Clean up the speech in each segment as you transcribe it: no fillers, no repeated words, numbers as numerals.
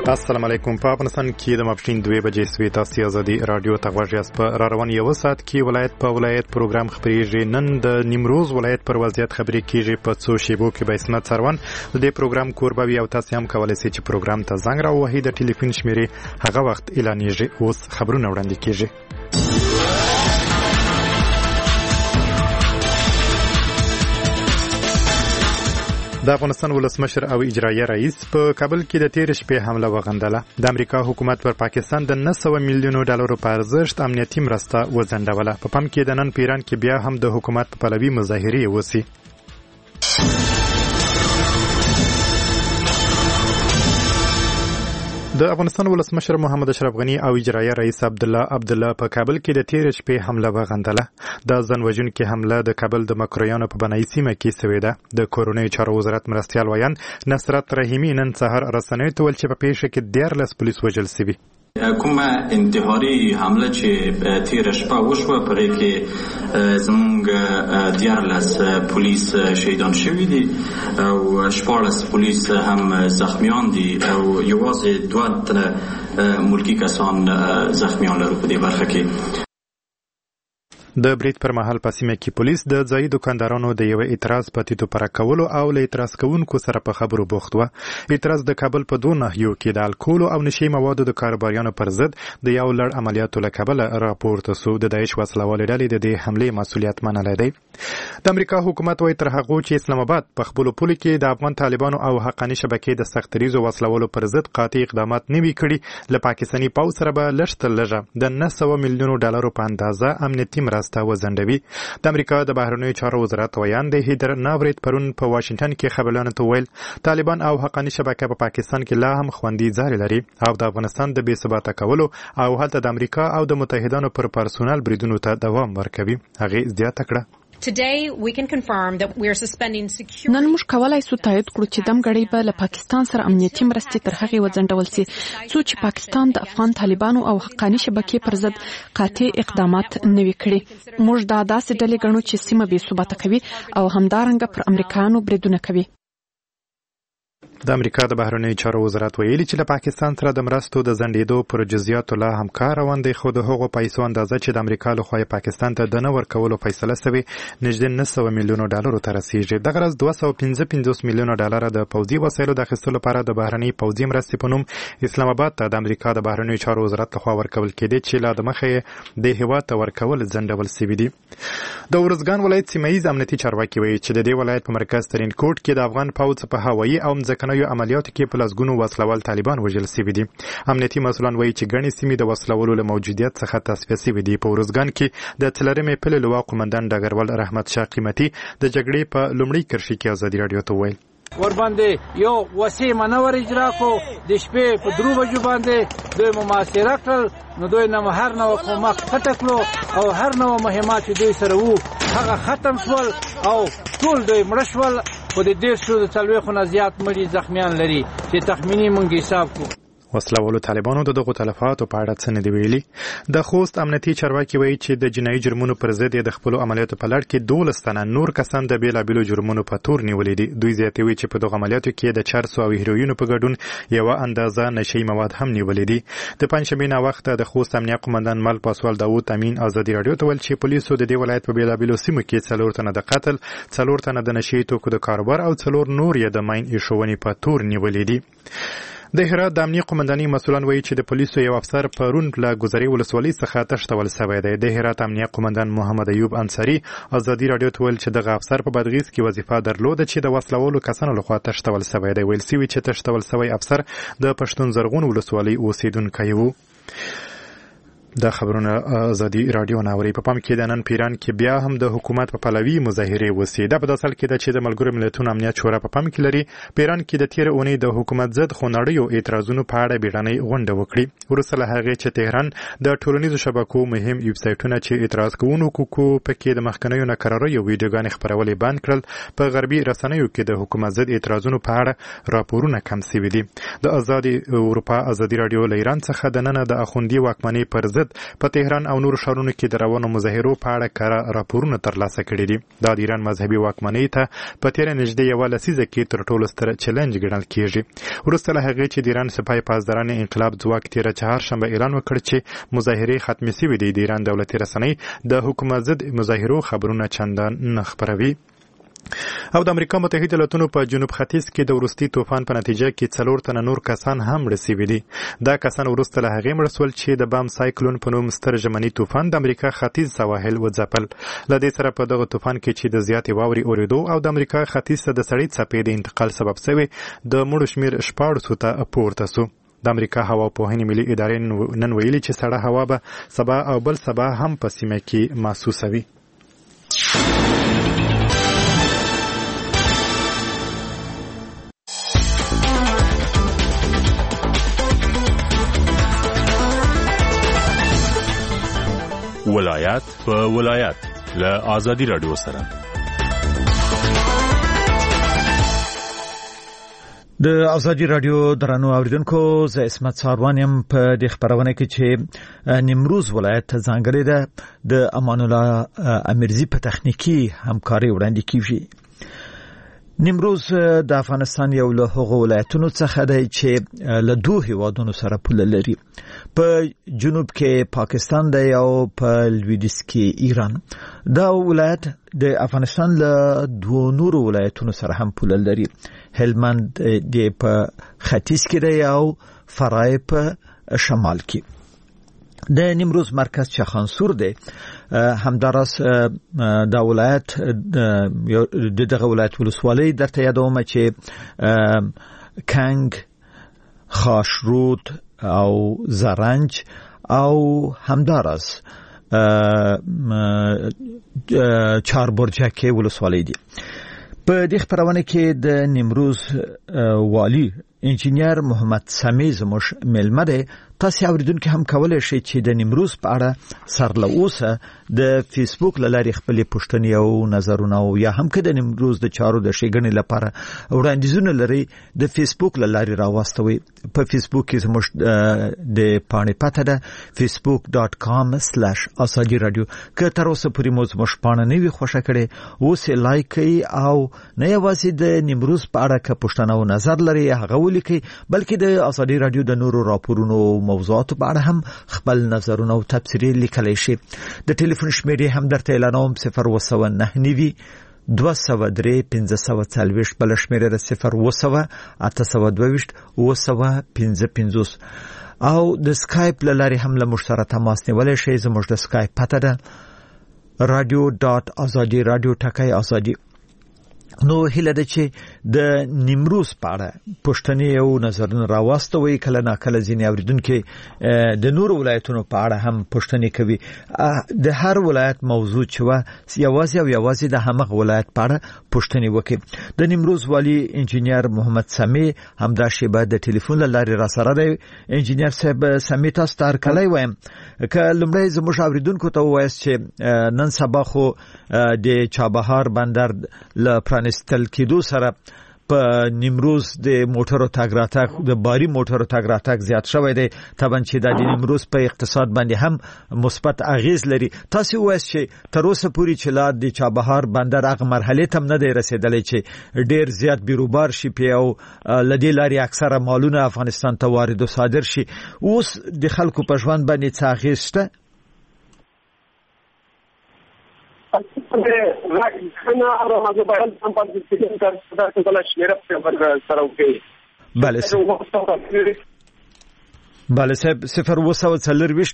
السلام علیکم. په افغانستان کې د ماپښین 2 بجې سوي تاسو ازادي رادیو ته غوږیاست. په را روان یو ساعت کې ولایت په ولایت پروګرام خبريږي. نن د نیمروز ولایت پر وضعیت خبري کیږي. په څو شیبو کې به اسمت سروان د دې پروګرام کوربوي او تاسو هم کولای شئ چې پروګرام ته زنګ راووهئ. د ټلیفون شمیرې هغه وخت اعلانېږي. اوس خبرونه وړاندې کیږي. د افغانستان ولسمشر او اجرایه رئیس په کابل کې د تیر شپې حمله وغندله. د امریکا حکومت پر پاکستان د 900 میلیونو ډالرو په ارزښت امنیتي مرسته وځنډوله. په پام کې د نن پیران کې بیا هم د حکومت په پلوي مظاهرې وسی. د افغانستان ولسمشر محمد اشرف غنی او اجرایه رئیس عبدالله په کابل کې د تیر شپې حمله وغندله. د ځانوژونکې حمله د کابل د مکرویانو په بنایي سیمه کې شوې ده. د کورونی چارو وزارت مرستیال ویان نصرت رحیمی نن سهار رسنیو ته ویل چې په پیښه کې 14 پولیس وژل شوي. کومه انتحاري حمله چې تیر شپه وشوه پرې کې زموږ 14 پولیس شهیدان شوي دي او 14 پولیس هم زخمیان دي او یوازې 2 ملکی کسان زخمیان لرو په دې برخه کې. د برید پر مهال په سیمه کې پولیس د ځایي دکاندارانو د یو اعتراض په تیتو پر کولو او له اعتراض کوونکو سره په خبرو بوخت و. اعتراض د کابل په 2 ناحیو کې د الکول او نشي موادو د کاروباریانو پر ضد د یو لړ عملیاتو له کبله راپورته سو. د داعش وسلوالې ډلې د دې حملې مسؤلیت منلی دی. د امریکا حکومت وايي تر هغه چې اسلام آباد په خپل پولي کې د افغان طالبانو او حقاني شبکې د سختریزو وسلوالو پر ضد قاطع اقدامات نه وی کړي. له پاکستاني پوځ سره به لږ د 900 میلیونو ډالرو په اندازه امنیتي مرسته وځنډوي. د امریکا د بهرنیو چارو وزارت ویان د هیدر ناورید پرون په واشنگټن کې خبريالانو ته ویل طالبان او حقاني شبکه په پاکستان کې لا هم خوندي ځای لري او د افغانستان د بې ثباته کولو او هلته د امریکا او د متحدانو پر پرسونل بریدونو ته دوام ورکوي. هغه زیاته کړه. نن موږ کولای شو تایید کړو چې دمګړی به له پاکستان سره امنیتي مرستې تر هغې وځنډول شي څو چې پاکستان د افغان طالبانو او حقاني شبکې پر ضد قاطع اقدامات نه وي کړي. موږ دا داسې ډلې ګڼو چې سیمه بې ثباته کوي او همدارنګه پر امریکایانو بریدونه کوي. د امریکا د بهرنیو چارو وزارت ویلي چې له پاکستان سره د مرستو د ځنډېدو پر جزئیاتو لا هم کار روان دی. خو د هغو پیسو اندازه چې د امریکا لخوا پاکستان ته د نه ورکولو فیصله شوې نږدې 900 میلیونو ډالرو ته رسیږي. دغه راز 255 میلیونه ډالر د پوځي وسایلو د اخیستلو لپاره د بهرنۍ پوځي مرستې په نوم اسلام آباد ته د امریکا د بهرنیو چارو وزارت لخوا ورکول کېدی چې لا د مخې د هیواد ته ورکول ځنډول شوي دي. د ورزګان ولایت سیمه‌ییز امنیتي چارواکي وایي چې د دې ولایت په مرکز ترین کوټ کې د افغان پوځ په هوایي او ځمکنیو عملیاتو کې په لسګونو وسلوال طالبان وژل شوي دي. امنیتي مسؤلان وایي چې ګڼې سیمې د وسلوالو له موجودیت څخه تصفیه شوي دي. په ورزګان کې د 4مې پلې لواء قومندان ډګروال رحمت شاه قیمتي د جګړې په لومړۍ کرښې کې ازادي رادیو ته ویل ورباندې یو وسیع منور اجرا کو د شپې په 3 بجو باندې دوی مماثله کړل. نو دوی نه هر نوع کومک خټکلو او هر نوع مهمات دوی سره وو هغه ختم شول او ټول دوی مړ شول. په دې 140 نه زیات مړي زخمیان لري چې تخمینی مونږ حساب کو. وسلوالو طالبانو د دغو تلفاتو په اړه څه نه دی ویلي. د خوست امنیتي چارواکي وایي چې د جنایي جرمونو پر ضد د خپل عملیاتو په لړ کې 12 تنه نور کسان د بیلابیلو جرمونو په تور نیولې دي. دوی زیاتوي چې په دغو عملیاتو کې د چرسو او هیروینو په ګډون یو اندازه نشي مواد هم نیولې دي. د پنځشنبې نه وخت د خوست امنیه قومندان مل پاسوال داوود امین ازادي رادیو ته ویل چې پولیسو د دې ولایت په بیلابیلو سیمو کې 4 تنه د قتل 4 تنه د نشي توکو د کاروبار او 4 نور یې د ماین ایښونې په تور نیولې دي. د هرات د امنیه قومندانۍ مسؤلان وایي چې د پولیسو یو افسر پرون له ګذري ولسوالۍ څخه تښتول شوی دی. د هرات امنیه قومندان محمد ایوب انصاري ازادي رادیو ته ویل چې دغه افسر په بادغیس کې وظیفه درلوده چې د وسلوالو کسانو لخوا تښتول شوی دی. ویل شوي چې تښتول شوی افسر د پښتون زرغون ولسوالۍ اوسیدونکی و. د خبرونه ازادي رادیو ناوري. په پام کې د نن پیران کې بیا هم د حکومت په پلوي مظاهرې وسي. دا په داسل کې د چې د ملګرو ملتونو امنیت شورا په پام کې لري پیران کې د تیر اونۍ د حکومت ضد خونړیو اعتراضونو په اړه بیړنۍ غونډه وکړي. وروسته له هغې چې تهران د ټولنیزو شبکو مهم ویب سایټونه چې اعتراض کوونکو پکې د مخکنیو ناکراریو ویډیوګانې خپرولې بند کړل. په غربي رسنیو کې د حکومت ضد اعتراضونو په اړه راپورونه کم شوي دي. د ازادي اروپا ازادي رادیو له ایران څخه د نن د اخوندي واکمنۍ پر ضد ضد په تهران او نورو ښارونو کې د روانو مظاهرو په اړه کره راپورونه ترلاسه کړي دي. دا د ایران مذهبي واکمنۍ ته په تیره نږدې یوه لسیزه کې تر ټولو ستر چلنج ګڼل کېږي. وروسته له هغې چې د ایران سپاه پاسداران انقلاب ځواک تیره چهارشنبه اعلان وکړ چې مظاهرې ختمې شوې دي، د ایران دولتي رسنۍ د حکومت ضد مظاهرو خبرونه چندان نه خپروي. او د امریکا متحده ایالاتونو په جنوب ختیځ کې د وروستي طوفان په نتیجه کې 4 تنه نور کسان هم مړه شوي دي. دا کسان وروسته له هغې مړه شول چې د بام سایکلون په نوم ستر ژمني طوفان د امریکا ختیځ سواحل وځپل. له دې سره په دغه طوفان کې چې د زیاتې واورې اورېدو او د امریکا ختیځ ته د سړې څپې د انتقال سبب شوی د مړو شمېر 14 ته پورته شو. د امریکا هوا پوهنې ملي ادارې نن ویلي چې سړه هوا به سبا او بل سبا هم په سیمه کې محسوسه وي. ولایت په ولایت له آزادي رادیو سره د آزادي رادیو درنو اوریدونکو، زه اسمت ساروانیم په د خبرونه کې چې نیمروز ولایت ځانګړی ده د امان الله امیرزی په تخنیکی همکاري وړاندې کیږي. نیمروز د افغانستان یو له هغو ولایتونو څخه دی چې له دوه هیوادونو سره پوله لري. په جنوب کې پاکستان دی او په لویدیځ کې ایران. دا ولایت د افغانستان له دوه نورو ولایتونو سره هم پوله لري. هلمند دی په ختیځ کې دی او فرای په شمال کې. د نیمروز مرکز چخانسور دی. همداراز دا ولایت دغه ولایت ولسوالۍ درته یادوم چې کنگ، خاشرود او زرنج او همداراز چاربرجک ولسوالۍ دي. په دې خبرونه کې د نیمروز والی انجینیر محمد سمی زموږ ملمه دی. تاسو اوریدونکو هم کولای شئ چې د نیمروز په اړه سرله اوسه د فیسبوک لارې خپل پوښتنې او نظرونه او یا هم که د نیمروز د چارو د ښېګڼې لپاره وړاندیزونه لري د فیسبوک لارې راوستوي. په فیسبوک کې زموږ د پاڼې پته ده facebook.com/azadi radio. که تر اوسه پورې مو زموږ پاڼه نه وي خوښه کړې، اوس یې لایک کړئ او نه یوازې د نیمروز په اړه که پوښتنه او نظر لري هغه ولیکئ، بلکې د ازادي رادیو د نورو راپورونو موضوعاتو په اړه هم خپل نظرونه او تبصرې لیکلی شي. د ټلیفون شمیرې هم درته اعلانوم 019 203 1540 بل شمیره 0 822 955 او د سکایپ لارې هم له موږ سره تماس نیولی شئ. زموږ د سکایپ پته ده radio.azadi.radio. نو هیله ده چې د نیمروز په اړه پوښتنې او نظرونه راوستوي. کله نا کله ځینې اوریدونکي د نورو ولایتونو په اړه هم پوښتنې کوي. د هر ولایت موضوع چې یوازې د همغه ولایت په اړه پوښتنې وکړي. د نیمروز والی انجینیر محمد سمی همدا شیبه د ټلیفون لارې را سره دی. انجینیر صاحب سمی، تاسو ته هرکلی وایم. که لومړی زموږ اوریدونکو ته ووایاست چې نن سبا خو د چابهار بندر له پرانستل کېدو سره په نیمروز د موټرو تګ راتګ د باري موټرو تګ راتګ زیات شوی دی. طبعا چې د نیمروز په اقتصاد باندې هم مثبت اغیز لري. تاسو وایئ چې تر اوسه پورې چې لا د چابهار بندر هغه مرحله ته نه دی رسیدلی چې ډیر زیات بیروبار شي او لدې لارې اکثره مالونه افغانستان ته وارد او صادر شي. اوس د خلکو په ژوند باندې څه اغیز شته؟ بله صاحب 0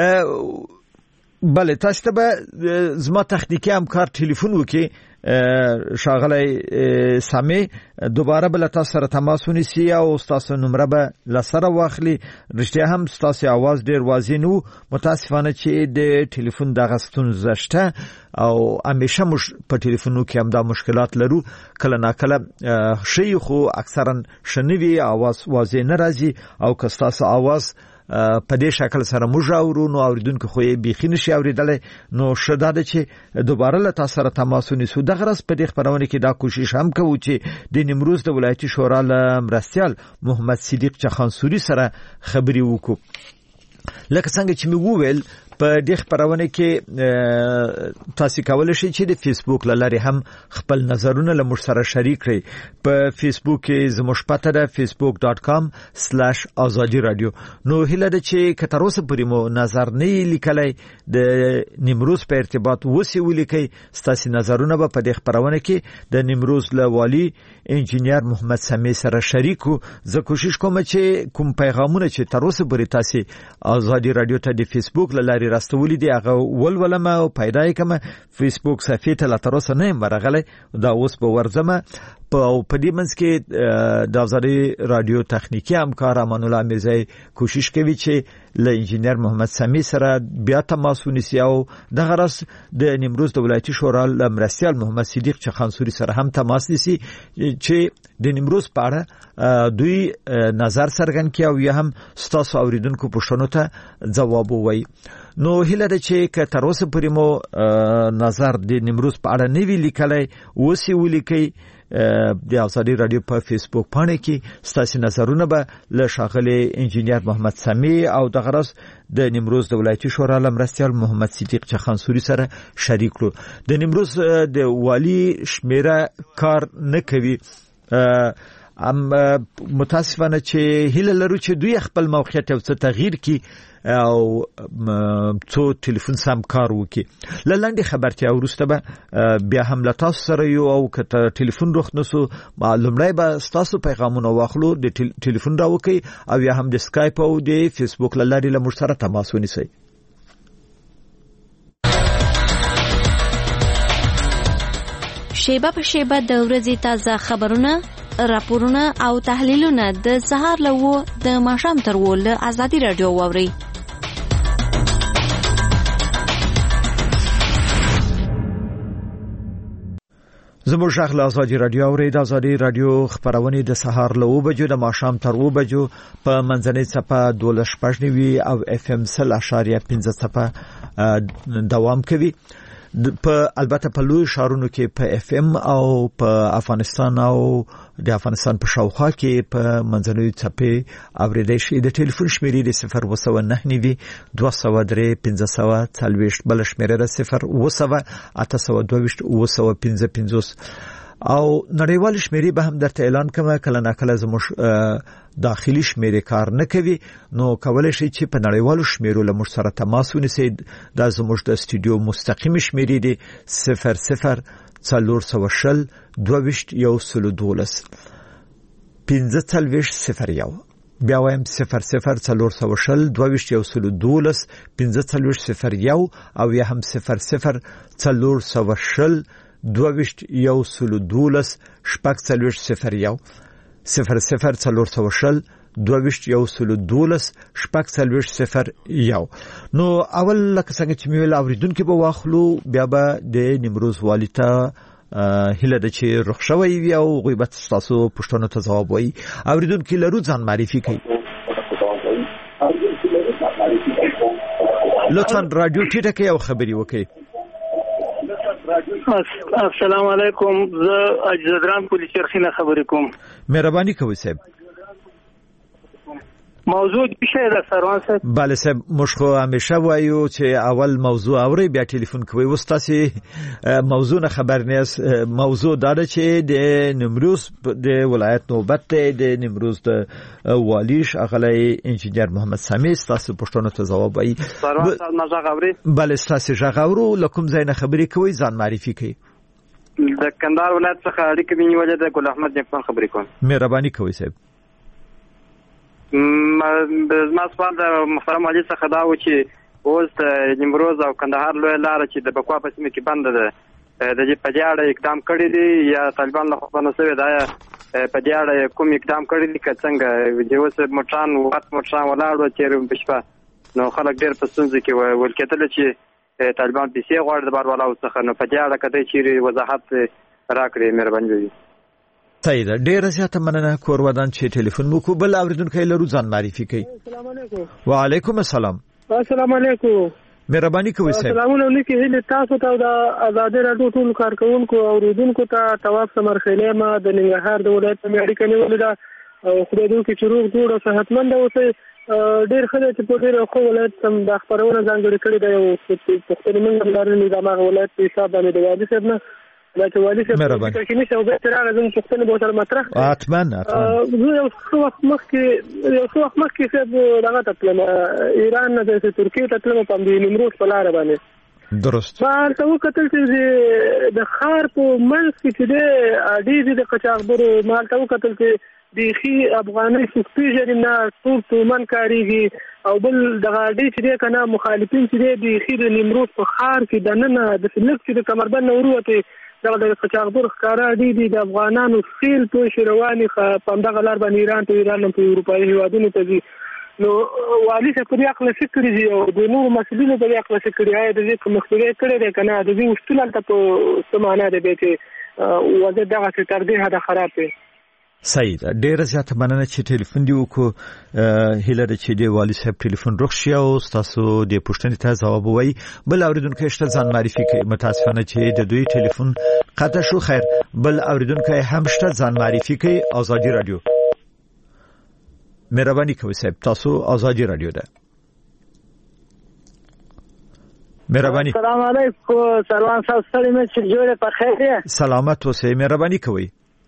بله تاسو ته به زما تخنیکی همکار ټلیفون وکړي شاغلی سامي دوباره بل تاسو سره تماس ونیسي او تاسو نمبر به لسره واخلي. رښتیا هم تاسو आवाज ډیر واضح نو متاسفانه چې د ټلیفون دغه ستونزه شته او همیشه مش په ټلیفونو کې هم دا مشکلات لرو. کله نا کله شي خو اکثرا شنوي आवाज واضح نه راځي او که تاسو आवाज په دې شکل سره موږ اورو نو اوریدونکو خو یې بیخي نشي اوریدلی. نو شدا ده چې دوباره له تاسو سره تماس ونیسو. دغه راز په دې خبرونه کې دا کوشش هم کوو چې د نیمروز د ولایتي شورا له مرستیال محمد صدیق چخانسوري سره خبرې وکړو. لکه څنګه چې موږ ویل په دې خبرونه کې تاسو کولای شئ چې د فیسبوک لارې هم خپل نظرونه له موږ سره شریک کړئ. په فیسبوک کې زموږ پته ده facebook.com/azadi radio. نو هله د چې کتروسه پرې مو نظر نه لیکلای د نیمروز په ارتباط وسی ولیکي ستاسو نظرونه به په دې خبرونه کې د نیمروز له والی انجینیر محمد سمی سره شریکو. زه کوشش کوم چې کوم پیغامونه چې تروسه پرې تاسو آزادي رادیو ته د فیسبوک لارې راستولې دي هغه ولولم او پیدا کوم. فیسبوک صفحه ته تروسه نه مرغله دا اوس په ورزمه په دې منځ کې د آزادي رادیو تخنیکی همکار امان الله میرزای کوشش کوي چې له انجینیر محمد سمی سره بیا تماس ونیسي او د غرض د نیمروز د ولایتي شورا مرستیال محمد صدیق چخانسوري سره هم تماس نیسي چې د نیمروز په اړه دوی نظر څرګند کړي او یا هم ستاسو اوریدونکو پوښتنو ته ځواب ووایي. نو هله ده چې که تر اوسه پورې مو نظر د نیمروز په اړه نه وی لیکلای وسی ولیکي د آزادي رادیو په فیسبوک باندې کې ستاسو نظرونه به له شاغلي انجینیر محمد سمی او د غرض د نیمروز د ولایتي شورا مرستیال محمد صدیق چخانسوري سره شریک کړو. د نیمروز د والی شمیره کار نه کوي. متاسفانه چې هله لرو چې دوی خپل موقعیت او څه تغییر کی او څو ټلیفون سم کار وکي. لاندې خبرتیا ورسته به بیا هم له تاسو سره یو او کته ټلیفون روخ نسو معلومړی به تاسو پیغامونه واخلو د ټلیفون راوکي او یا هم د اسکایپ او د فیسبوک لارې له موږ سره تماس ونیسئ. شیبه په شیبه د ورځې تازه خبرونه، راپورونه او تحلیلونه د سهار له و د ماښام تر و له آزادي رادیو واوري. زموږ شغله آزادي رادیو اوري. د آزادي رادیو خبرونه د سهار له 2 بجو د ماښام تر 2 بجو په منځنۍ صفه 12.9 او FM 0.15 صفه دوام کوي. په البته په لوی شهرونو کې په FM او په افغانستان او د افغانستان په شاوخوا کې په منځنوي صفحې اوریدل شي. د ټلیفون شمیرې د 029 203 1540 بل شمیره د 0 او نړیوال شمیرې به هم درته اعلان کوم. کله ناکله زموږ داخلي شمیرې کار نه کوي نو کولای شي چې په نړیوالو شمیرو له موږ سره تماس ونیسئ. دا زموږ د استودیو مستقیم شمیرې دي 00 420 22 1501. بیا وایم 00 420 22 1501 او یا هم 00 420 22 شپږ 001 00 420 22 شپږ 001. نو اول لکه څنګه چې میول اوریدونکو به واخلو بیا به د نیمروز والی ته هله د چې رخصوي وي او غیبت تاسو پښتنو ته ځواب وایي. اوریدونکو لرو ځان معرفي کوي. لطفا رادیو ټیټه کې او خبري وکړي. السلام علیکم. زه اجزدران پولیس چرخینه خبرې کوم. مهرباني کوئ صاحب. موضوع څه ده سروان صاحب؟ بله صاحب موږ خو همیشه وایو چې اول موضوع اوري بیا ټلیفون کوي. وستاسي موضوع نه خبر نه است. موضوع دا ده چې د نیمروز د ولایت نوبت د نیمروز د والیش اغلی انجینیر محمد سمی تاسو پښتنو ته ځواب وایي. سروان صاحب نه غوړي. بله تاسو ژغورو لکم زین خبرې کوي ځان معرفي کوي. د کندهار ولایت څخه اړیکې نیولې د ګل احمد جپان خبرې کوم. مهرباني کوئ صاحب. ما سوال د محترم علي څخه دا و چې اوس د نیمروز او کندهار لوی لار چې د بکوا په سیمه کې بند ده د دې په اړه اقدام کړی دی یا طالبان له خوا نه سوي دا په دې اړه کوم اقدام کړی دی که څنګه د اوس موټران ولاړو چې بشپا نو خلک ډېر په ستونزه کې ول کېدل چې طالبان پیسې غواړي د باروالاو څخه نو په دې اړه کده چې وضاحت راکړي مهرباني وي. صحیح ده. ډیره زیاته مننه. کور ودان چې ټلیفون مو کو بل اوریدونکو لرو ځان معرفي کوي. السلام علیکم. وعلیکم السلام. السلام علیکم. مهرباني کوئ صاحب. سلامونه نکي هله تاسو ته د آزادي رادیو ټول کارکونکو او اوریدونکو ته تواب سمرخیله ما د ننګرهار د ولایت په اړیکه نیولې ده او خدای دې چې روغ جوړ او صحتمند اوسئ. ډېر ښه دی چې په ډېر ښه ولایت هم دا خپرونه ځانګړې کړې ده. یو پښتني موږ هم لرلې د هغه ولایت په حساب باندې د والي صاحب نه دا چې والي صاحب کې نشي او به تر هغه زموږ پښتنې به سره مطرح زه یو څه وخت مخکې صاحب دغه ته تلم ایران نه د ترکیې ته تلم په دې نیمروز په لاره باندې درست ته وکتل چې د ښار په منځ کې چې دی ډېرې د قاچاقبرو مال ته وکتل چې بیخي افغاني څوک پېژني نه ټول تومن کارېږي او بل دغه ډېر چې دی که نه مخالفین چې دی بیخي د نیمروز په ښار کې دننه داسې لږ چې د کمربند نه وروتې دغه د قاچاقبرو ښکاره ډېر دي د افغانانو سیل پوشې روانې په همدغه لار باندې ایران ته ایران هم په اروپایي هېوادونو ته ځي. نو والي صاحب په دې هکله څه کړي دي او د نورو مسؤلینو په دې هکله څه کړي آیا د دې کوم مخنیوی کړی دی که نه د دې وشتون هلته په څه معنا دی بیا چې وضعیت دغسې تر دې حده خراب دی. صحیح ده. ډیره زیاته مننه چې ټلیفون دی وکړو. هیله ده چې د والي صاحب ټلیفون روغ شي او تاسو د پوښتنې ته ځواب ووایي. بل اوریدونکو شته ځان معرفي کوي. متاسفانه چې د دوی ټلیفون قطع شو. خیر بل اوریدونکو هم شته ځان معرفي کوي. آزادي رادیو مهرباني کوئ صاحب تاسو آزادي رادیو ده. مهرباني. السلام علیکم. سلام تاسو سره مې چې جوړه په خیر دی. سلامت اوسئ. مهرباني کوئ.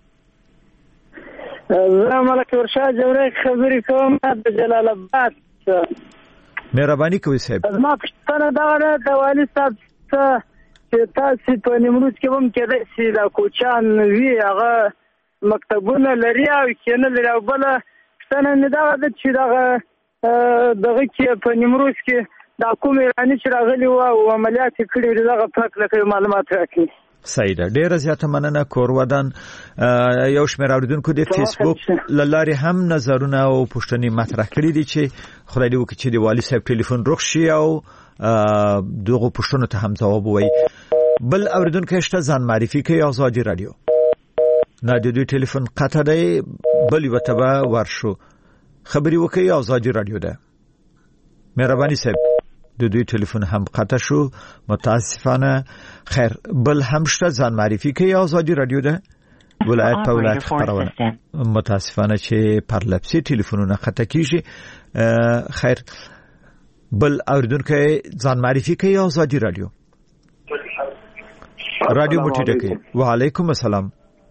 زه ملک ورشاد جوړه خبرې کوم د جلال آباد. مهرباني کوئ صاحب. زما پښتنه دا د والي صاحب چې تاسو په نیمروز کې هم کېدای شي دا کوچان وی هغه مکتبونه لري او کینه لري او بل پښتنه نه دا چې دغه کې په نیمروز کې دا کوم ایرانی چې راغلی و او عملیات کړي دغه پاک لکه معلومات راکړي. صحیح ده. ډیره زیاته مننه. کورودان یو شمېر اوریدونکو د فیسبوک لارې هم نظرونه او پوښتنې مطرح کړي دي چې خدای دې وکړي چې د والي صاحب ټلیفون روغ شي او دغه پوښتنو ته هم ځواب ووایي. بل اوریدونکو شته ځان معرفي کوي. آزادي رادیو نه د دوی ټلیفون قطع دی. بل یو ته ورشو خبري وکړي. آزادي رادیو ده. مهرباني صاحب د دوی ټلیفون هم قطع شو متاسفانه. خیر بل هم شته ځان معرفي کوي. آزادي رادیو ده ولایت په ولایت خبرونه متاسفانه چې پرلپسې ټلیفونونه قطع کیږي. خیر بل اوریدونکو ځان معرفي کوي. آزادي رادیو رادیو مټیډه کوي. وعلیکم السلام.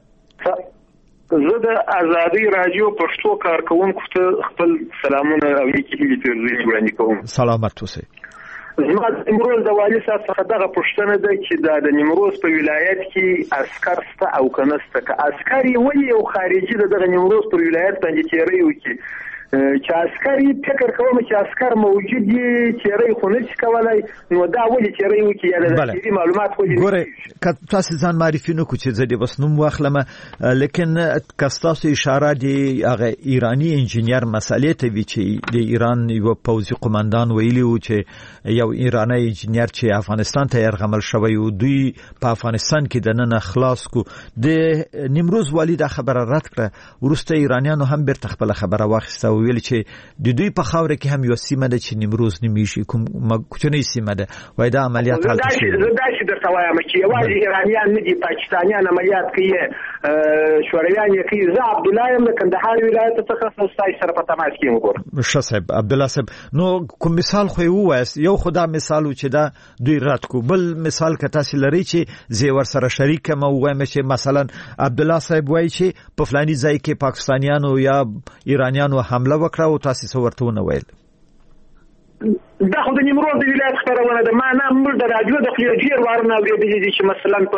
زه د آزادي رادیو پښتو کارکونکو ته خپل سلامونه او نیکی هیلې وړاندې کوم. سلامت اوسئ. زما د نیمروز د والي صاحب څخه دغه پوښتنه ده چې د نیمروز په ولایت کې عسکر شته او که نشته. که عسکر یې ولې یو خارجي دغه نیمروز پر ولایت باندې تیری وکړي چې عسکر یې فکر کوم چې عسکر موجود یې تیری خو نشي کولی نو دا ولې تیری وکړي یا د تیری معلومات ولې ګوره که تاسو ځان معرفي نه کړو چې زه دې بس نوم واخلم لیکن که تاسو اشاره دی هغه ایرانی انجینیر مسئله ته وی چې د ایران یو پوځي قومندان ویلی و چې یو ایرانی انجینیر چې افغانستان ته يرغمل شوی او دوی په افغانستان کې د نن خلاص کو د نیمروز والي دا خبره رد کړه. ورسته ایرانیانو هم بیرته خپل خبره واخیسته او ویل چې د دوی په خاور کې هم یو سیمه ده چې نیمروز نمیشي کوم کوچنی سیمه ده وای دا عملیات حالت شي. زه دا چې درته وایم چې یوازې ایرانیان نه دي پاکستانیان عملیات کوي شورویان یې کوي. زه عبد الله یم د کندهار ولایت څخه ستاسو سره په تماس کې یم. ګور ښه صاحب عبد الله صاحب نو کوم مثال خو وایست یو خدا مثال چې دا دوی رات کو. بل مثال که تاسو لري چې زه ور سره شریک ما وایم چې مثلا عبد الله صاحب وایي چې په فلاني ځای کې پاکستانیانو یا ایرانیانو حمله وکړه او تاسو ورته ونه ویل. دا خو د نیمروز د ولایت خبرونه ده. ما نه موږ د راډیو د خلیجیر وارنه اوریدلې دي چې مثلا په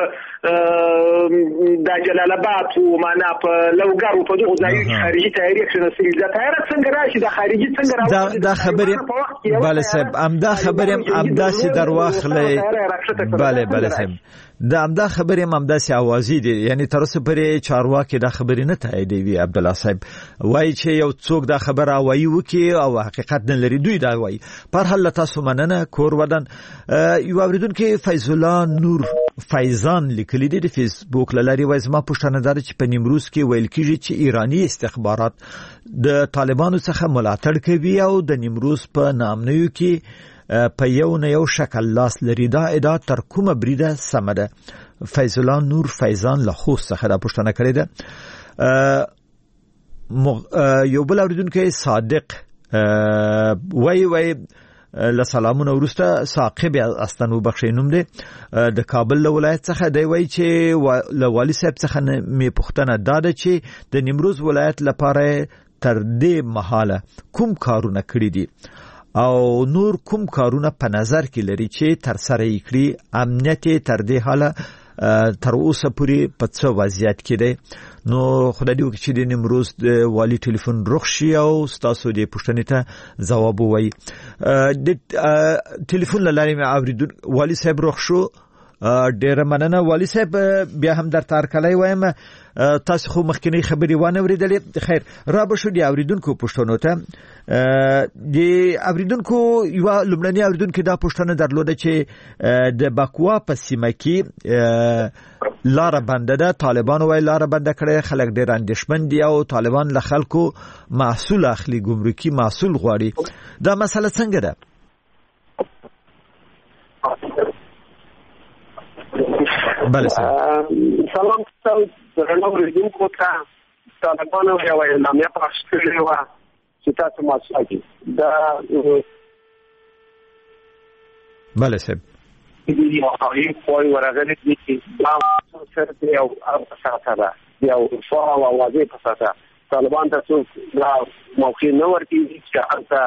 د جلال آباد او معنا په لوګر او په دغه ځایو کې خارجي تحریک شنه سي. دا تحریک څنګه راشي د خارجي څنګه راوځي دا خبره بله صاحب امدا خبره امدا سي درواخلې بله صاحب دا امدا خبره امدا سي اوازي دي یعنی تر اوسه پرې چارواکي دا خبره نه تاییدوي. عبد الله صاحب وایي چې یو څوک دا خبره وایي وکي او حقیقت نه لري. دوی دا وایي. پر حال تاسو مننه. کور ودان یو اوریدونکو فیض الله نور فیضان لیکلی دی د فیسبوک لاري وایي زما پوښتنه ده چې په نیمروز کې ویل کیږي چې ایرانی استخبارات د طالبانو څخه ملاتړ کوي او د نیمروز په نامنیو کې په یو نه یو شکل لاس لري. دا ادعا تر کومه بریده سمه ده؟ فیض الله نور فیضان له خوست څخه دا پوښتنه کړې ده. یو بل اوریدونکو صادق وای لسلامونه ورسته ثاقب استنو بخشي نوم دی د کابل ولایت څخه دی وای چې لوالي صاحب څخه می پښتنه داده چې د نیمروز ولایت لپاره تر دې مهاله کوم کارونه کړی دي او نور کوم کارونه په نظر کې لري چې تر سره یې کړی امنیت تر دې حاله تر اوسه پورې په څه وضعیت کې دی نو خدای دې وکړي چې د نیمروز د والی ټلیفون رخ شي او تاسو دې پوښتنې ته ځواب ووایي د ټلیفون له لارې مې اوریدل والی صاحب رخ شو ډېر مننه والی صاحب بیا هم در تارکلای وایم تاسو خو مخکنی خبري وانه اوریدلې خیر را به شو دی اوریدونکو پښتنو ته دی اوریدونکو یو لمړنی اوریدونکو دا پښتنه درلوده چې د بکوا په سیمه کې لار بنده ده طالبان وای لار بنده کړي خلک ډېر اندېښمن دي او طالبان له خلکو محصول اخلي ګمرکي محصول غواړي دا مسله څنګه ده بله سلام تاسو درنو ورېدونکو ته طالبانو یو اعلامیه پخش کړې وه چې تاسو ماساګي دا بله صاحب دې هغه کوی ورغلې چې دا سره یو ساته ده یو فعال اوازې په ساته طالبان تاسو دا موقع نه ورکړي چې انت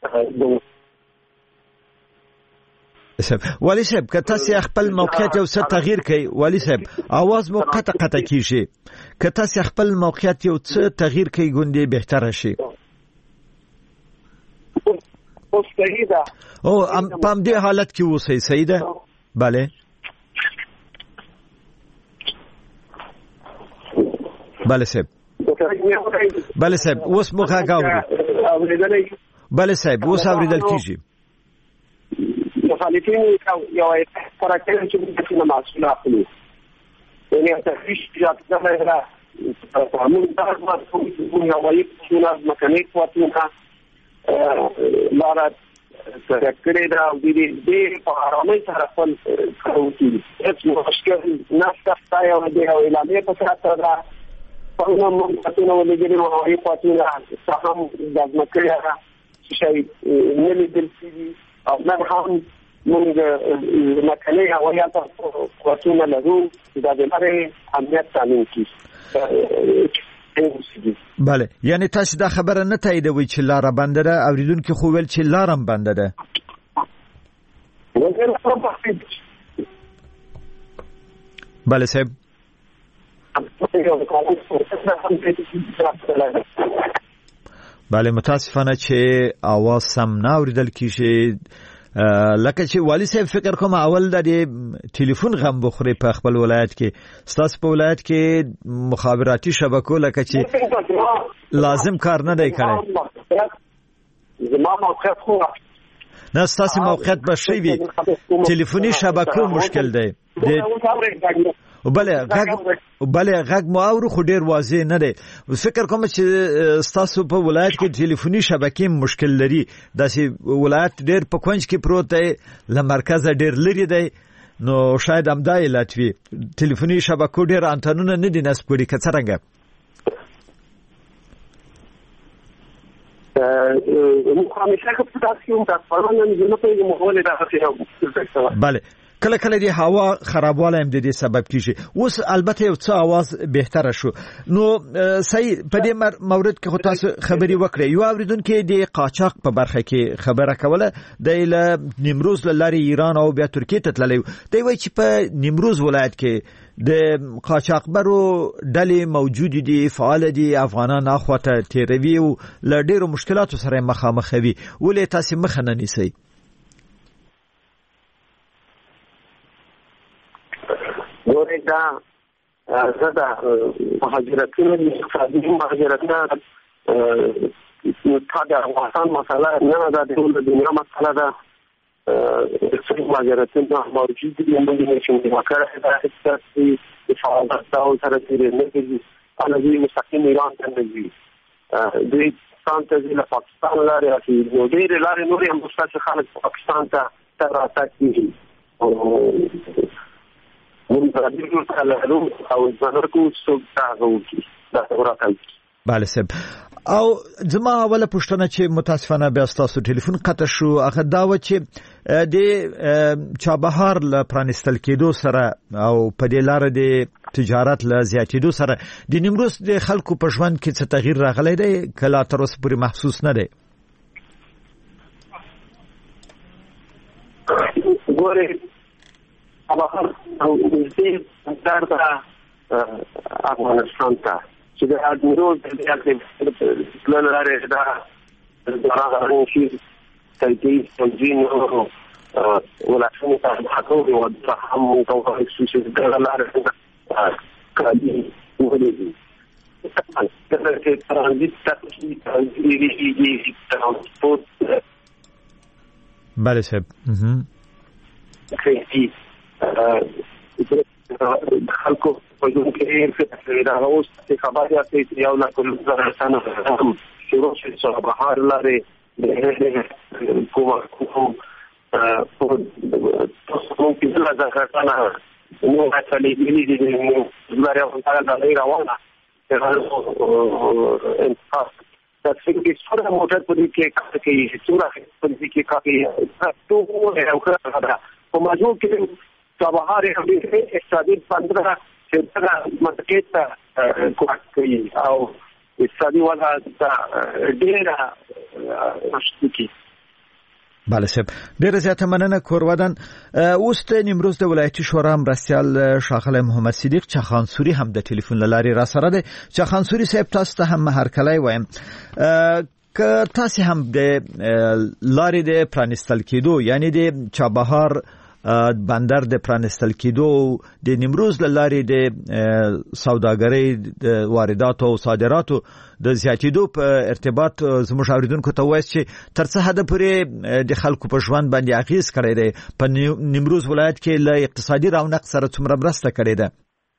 والی صاحب که تاسو خپل موقعیت یو څه تغییر کړئ والی صاحب आवाज مو قطع کیږي که تاسو خپل موقعیت یو څه تغییر کړئ ګوندې بهتره شي او صحیح ده او په دې حالت کې اوسئ صحیح ده bale bale صاحب bale صاحب اوس مو غاګاوري bale صاحب اوس اوریدل کیږي مخالفین یو کاراکټر چې د مسؤل اخلي یعنی تفریش چې تاسو را موږ تاسو مسؤل یو وایي چې مکانیک واتونه لاره ترکړه دا د دې په اړه سره خپل کوي هیڅ مشکل نشته یو د اعلانې په سره دا په موږ تاسو نو لګري مو وایي واتونه څنګه د ځمکې شي نه لیدل کیږي او نه هم موږ مکاني هوایي تاسو واتونه لرو دا د لارې امنیت تامین کیږي بله یعنی تاسو دا خبره نه تاییدوي چې لار بنده ده اوریدونکو خو ویل چې لارم بنده ده بله صاحب بله متاسفانه چې आवाज سم نه اوریدل کیږي لکه چې والی صاحب فکر کوم اول د ټلیفون غم بخوري په خپل ولایت کې ستاسو په ولایت کې مخابراتي شبکو لکه چې لازم کار نه دی کړی زما موقعیت خو نه ستاسو موقعیت به شي وي ټلیفوني شبکو مشکل دی بله غږ مو اورو خو ډیر واضح نه دی فکر کوم چې ستاسو په ولایت کې ټلیفوني شبکې مشکل لري داسې ولایت ډیر په کونج کې پروت دی له مرکز ډیر لري دی نو شاید همدا علت وي ټلیفوني شبکو ډیر انټنونه نه دي نصب کړي که څرنګه بله کله کله دی هوا خرابواله هم د دې سبب کیږي اوس البته یو څه आवाज بهتره شو نو صحیح په دې مورد کې تاسو خبري وکړئ یو اوریدونکو د قاچاق په برخه کې خبره کوله د نیمروز لاري ایران او بیا ترکیه ته تللی دی وایي چې په نیمروز ولایت کې د قاچاقبرو ډلې موجود دي فعال دي افغانان اخواته تیروي او له ډیرو مشکلاتو سره مخامخ وي ولې تاسو مخه نه نیسئ ګورې دا زدا مهاجرتونه اقتصادي مهاجرتونه تا د افغانستان مسله نه ده د دنیا مسله ده اقتصادي مهاجرتونه موجود دي موږ چې وکړه دا اقتصادي فعالیت دا او سره نه دي انځي مستقیم ایران ته نه دي دوی څنګه چې له پاکستان لارې راځي نو ډېر لارې نور هم مستقیم خلک پاکستان ته راځي بله صاحب او زما اوله پوښتنه چې متاسفانه بیا تاسو ټلیفون قطع شو هغه دا و چې د چابهار ل پرانستل کېدو سره او په دې لار د تجارت ل زیاتېدو سره د نیمروز د خلکو په ژوند کې څه تغییر راغلی دی کله تر اوسه پورې محسوس نه دی ګوره چابهار او دې تر افغانستان ته چې د نیمروز د پلان لري دا راغلی شي تلکی تنظیم ولكن تحقق وتفهم توقع السوشيال دولار كادي ولدي طبعا كذا ترانزيت ترانسبورت بله صاحب كيفي خلکو په دغه کې دا اوس چې خبرې اترې یو لا کول ځان هم شروع شي چې بهر لري کومه تاسو کې لا ځکه نو اصلي دي لري او تعالی دا روانه انتخاب تاسو کې څوره موټر په دې کې څوره په دې کې کافي تاسو او خبره په مجموع کې چابهار دې اقتصادي 15 شرکتونه مارکیټ کوي او اقتصادي وضع ډیره مشکوکي بله صاحب ډیره زیاته مننه کورودان اوس د نیمروز د ولایتي شورا مرستیال ښاغلی محمد صدیق چخانسوري هم د ټلیفون له لارې را سره دی چخانسوري صاحب تاسو ته هم هرکلی وایم که تاسو هم د لارې د پرانستل کېدو یعنی د چابهار بندر د پرانستل کېدو د نیمروز لارې د سوداګرۍ د وارداتو او صادراتو د زیاتېدو په ارتباط زموږ اوریدونکو ته وایي چې تر څه حد پورې د خلکو په ژوند باندې اغیز کړی دی په نیمروز ولایت کې له اقتصادي رونق سره څومره مرسته کړې ده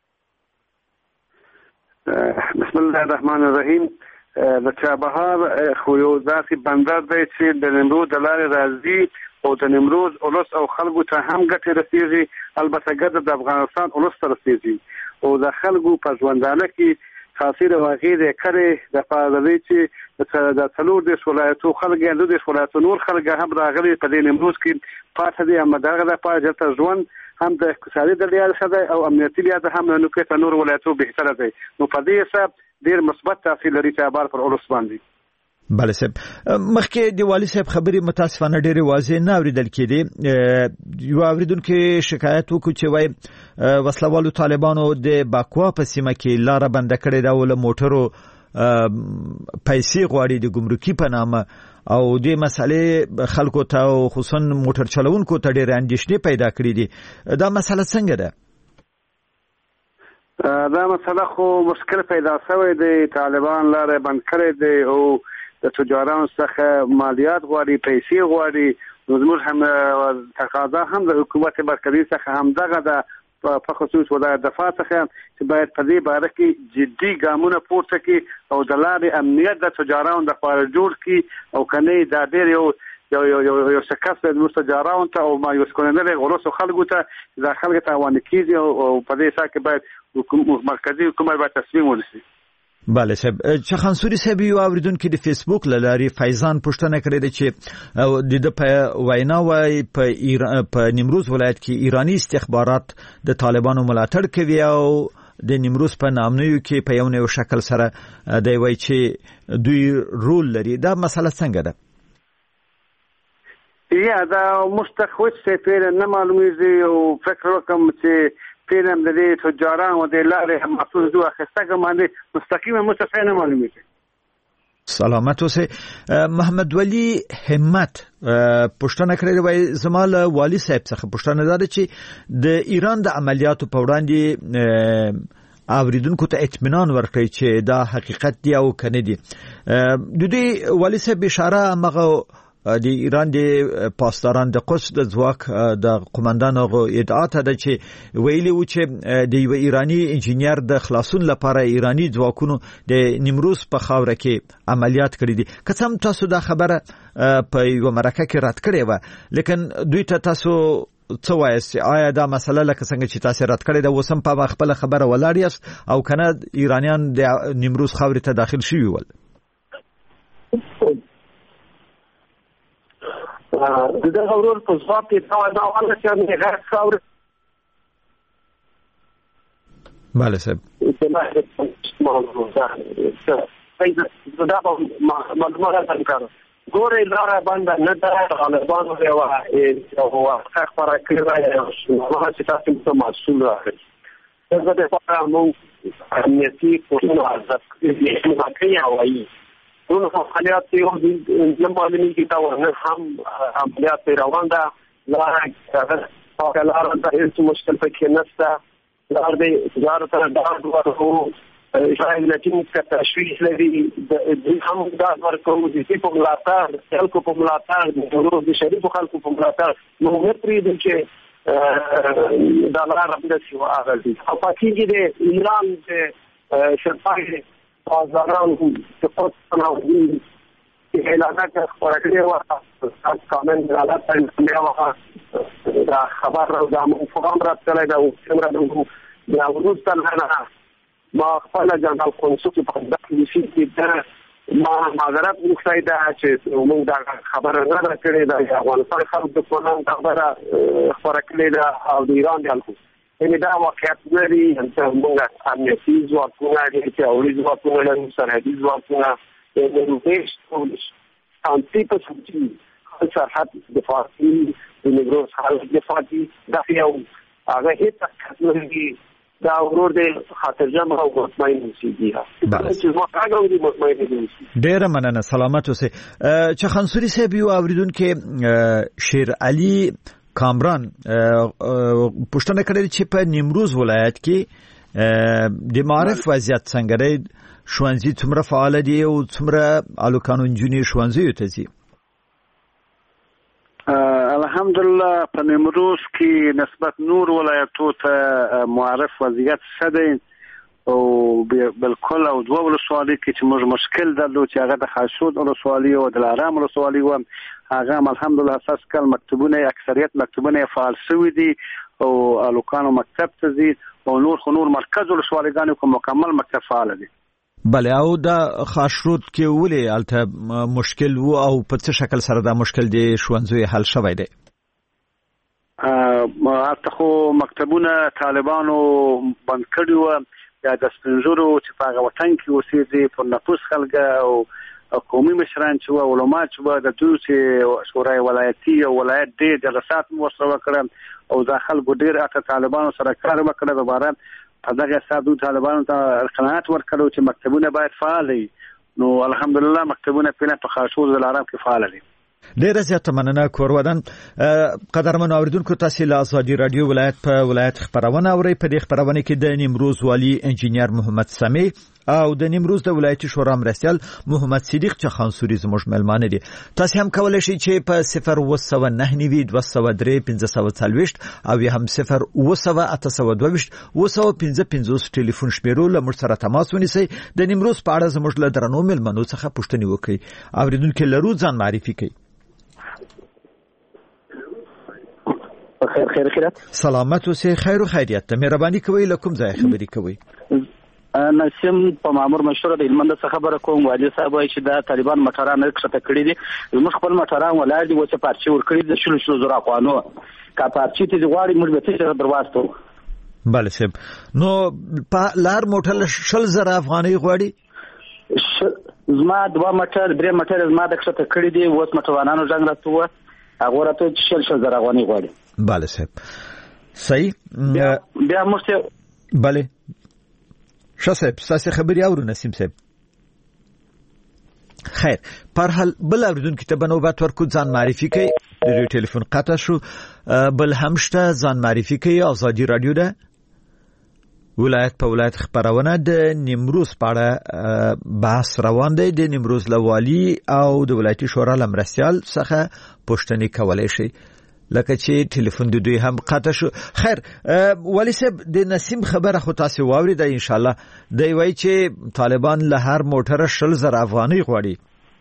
بسم الله الرحمن الرحیم د چابهار خو یو داسې بندر دی چې د نیمروز د لارې راځي او د نیمروز اولس او خلکو ته هم ګټه رسیږي البته ګټه د افغانستان اولس ته رسیږي او د خلکو په ژوندانه کې خاصه د واقع د کړې د پاره چې د څلور د ولایتو خلک د ولایتو نور خلک هم راغلي په دې نیمروز کې پاتې دي هم دغه د پاره ته ژوند هم د اقتصادي د لحاظ سره او امنیتي لحاظ هم نو کې نور ولایتو به تر دی نو په دې حساب ډیر مثبت تاثیر لري چې بار پر اولس باندې بله صاحب مخکې د والی صاحب خبرې متاسفانه ډېرې واضح نه اوریدل کېدې یو اوریدونکو شکایت وکړ چې وایي وسلوالو طالبانو د باکوا په سیمه کې لاره بنده کړې ده او له موټرو پیسې غواړي د ګمرکي په نامه او د مسالې خلکو ته خصوصا موټر چلوونکو ته ډېرې اندېښنې پیدا کړې دي دا مسله څنګه ده دا مسله خو مشکل پیدا شوی دی طالبان لاره بند کړې دي او د تجارانو څخه مالیات غواړي پیسې غواړي زموږ هم تقاضا هم د حکومت مرکزی څخه هم دغه د په خصوص ولایت دفاع څخه چې باید په دې باره کې جدي ګامونه پورته کړي او د لارې امنیت د تجارانو لپاره جوړ کړي او کنه دا ډېر یو شکست د مستجارانو ته او ما یو سکونل غوړو خلکو ته د خلکو ته وانه کیږي او په دې ځای کې باید مرکزی حکومت باید تصمیم ونیسي بله صاحب چخانسوري صاحب یو اوریدونکو د فیسبوک لاري فیضان پوښتنه کړې ده چې د په وینا وايي په نیمروز ولایت کې ایرانی استخبارات د طالبانو ملاتړ کوي او د نیمروز په نامنیو کې په یو نوې شکل سره دی وایي چې دوی رول لري دا مسله څنګه ده یا دا مستخوش څه پیر نه معلومیږي او فکر وکم چې پیلم د دې تجاران او د لارې محفوظ دوه خستګه باندې مستقیمه متفقینه معلومیږي سلامت اوسه محمد ولی همت پښتنه کړی وای زمال والی صاحب څخه پښتنه ده چې د ایران د عملیاتو په وړاندې اوریدونکو ته اطمینان ورکړي چې دا حقیقت دی او کنه دی د دې والی صاحب اشاره مغه د ایران د پاسداران د قدس د ځواک د قومندانو ادعا ته ده چې ویلي و چې د یو ایرانی انجینیر د خلاصون لپاره ایرانی ځواکونو د نیمروز په خاوره کې عملیات کړي دي که څم تاسو دا خبره په یو مرکه کې رد کړې و لیکن دوی ته تاسو څه وایي آیا دا مسله لکه څنګه چې تاسو رد کړې ده وسم په خپل خبره ولاړ یاست او کنه ایرانیان د نیمروز خاورې ته داخل شوي ول دغه ورور په ځواب کې دا وایي چې موږ غږ څاورو. بله صاحب ګورې لاره باندې نه ده طالبانو یوه خبره کړې ده چې تاسو ته مسؤل راغلی دغه دپاره موږ امنیتي پوښتنه کوي وایي ټول عملیات یو نه معلومیږي دا نه هم عملیات روان ده لاره ده هیڅ مشکل پکې نشته لار دی لار ته ډاډ ورکوو اسرائیل لټین کا تشویش لري د هم ډاډ ورکوو د دې په ملاتړ خلکو په ملاتړ د شریف خلکو په ملاتړ نو متري د چې د لار په سیوا راځي او پاتې د ایران د شرطای بازاران د پټناو اعلانات ورکړي او کامن حالات دا خبر دا مفهوم راځي دا څنګه دا ورته نه ما خپل جنرال قونسل په دغه کې دا ما معذرت وکړای دا چې موږ دا خبر نه راکړې دا افغانستان خلک د قانون خبره خبره کړې دا او د ایران د خلکو یعنی دا واقعیت لري چې موږ امنیتي ځواکونه چې اوري ځواکونه لري سرحدي ځواکونه د روبېش پولیس انتي پسوتي سرحد دفاعي د نیمروز حالت دفاعي دا یو هغه هیڅ کله دا ورور دی خاطر جمع او مطمئن اوسېږي چې واقعا دی مطمئن اوسېږي. ډېره مننه سلامت اوسئ. چخانسوري صاحب یو اوریدونکو شیر علي کامران پوښتنه کړې چې په نیمروز ولایت کې د معرف وضعیت څنګه دی ښوونځي څومره فعال دي او څومره الوکانو انجونې ښوونځیو ته ځي؟ الحمدلله په نیمروز کې نسبت نور ولایتو ته معرف وضعیت ښه دی او بالکل او دوه ولسوالۍ کې چې موږ مشکل درلود چې هغه د خاشود ولسوالۍ او د دلارام ولسوالۍ و هغه الحمدلله اساس کل مکتبونه اکثریت مکتبونه فعال شوي دي او الوکانو مکتب ته ځي او نور مرکز ولسوالیګانو کوم مکمل مکتب فعال دي. بله او دا خاشرود کې ولې الته مشکل وو او په څه شکل سره دا مشکل دی ښوونځي حل شوی دی؟ البته خو مکتبونه طالبانو بند کړي وو یا د سپنځورو چې په هغه وطن کې اوسېدي په نفوس خلګه او قومي مشران چې وو علما چې وو د دوی چې شورای ولایتي او ولایت ډېر جلسات مو سره وکړل او دا خلکو ډېر اته طالبانو سره کار وکړل دوباره په دغه سادو طالبانو ته قناعت ورکړو چې مکتبونه باید فعال وي نو الحمدلله مکتبونه په خاشور دلارام کې فعال دي. ډیره زیاته مننه کورودان. قدرمن اوریدونکو تاسو له ازادي رادیو ولایت په ولایت خبرونه اورئ. په دې خبرونه کې د نیمروز والی انجینیر محمد سمی او د نیمروز د ولایتي شورا مرستیال محمد صدیق چخانسوري زموږ ملمانه دي. تاسو هم کولای شئ چې په 01992031540 او هم 0208225 ټلیفون شمیرو له موږ سره تماس ونیسئ. د نیمروز په اړه زموږ له درنو ملمنو څخه پوښتنه وکړئ. اوریدونکو لرو ځان معرفي کړئ. خیر سلامت اوسئ. خیر او خیریت ته مهرباني کوئ. لکم ځای خبرې کوئ. نسیم په مامور مشوره د هلمند څخه خبره کوم. والي صاحب وايي چې دا طالبان مټران نکښته کړی دي. موږ خپل مټران ولاړ دي چې پارچې ور کړی د شلو زره افغانو کا پارچې ته غواړي موږ به څه درواستو. بله صاحب نو په لار موټر 100,000 افغانۍ غواړي. زما 2 مټر 3 مټر زما د کښته کړی دي. اوس مټوانانو څنګه راته هغه راته 100,000 افغانۍ غواړي. بله صاحب صحیح. بیا موږ بله صاحب تاسو خبري اورو نسیم صاحب. خیر پر حال بل اوریدونکو ته بنوبت ورکو ځان معرفي کوي. د ټلیفون قطع شو. بل همشته ځان معرفي کوي. ازادي رادیو ده ولایت په ولایت خبرونه د نیمروز په اړه بحث روان دی. د نیمروز لوالي او د ولایتي شورا لمرستیال څخه پوښتنه کولای شي لکه چې ټلیفون د دوی هم قطع شو. خیر ولی صاحب د نسیم خبره خو تاسو واورید ان شاء الله. دی وایي چې طالبان له هر موټر 100,000 افغانۍ غواړي.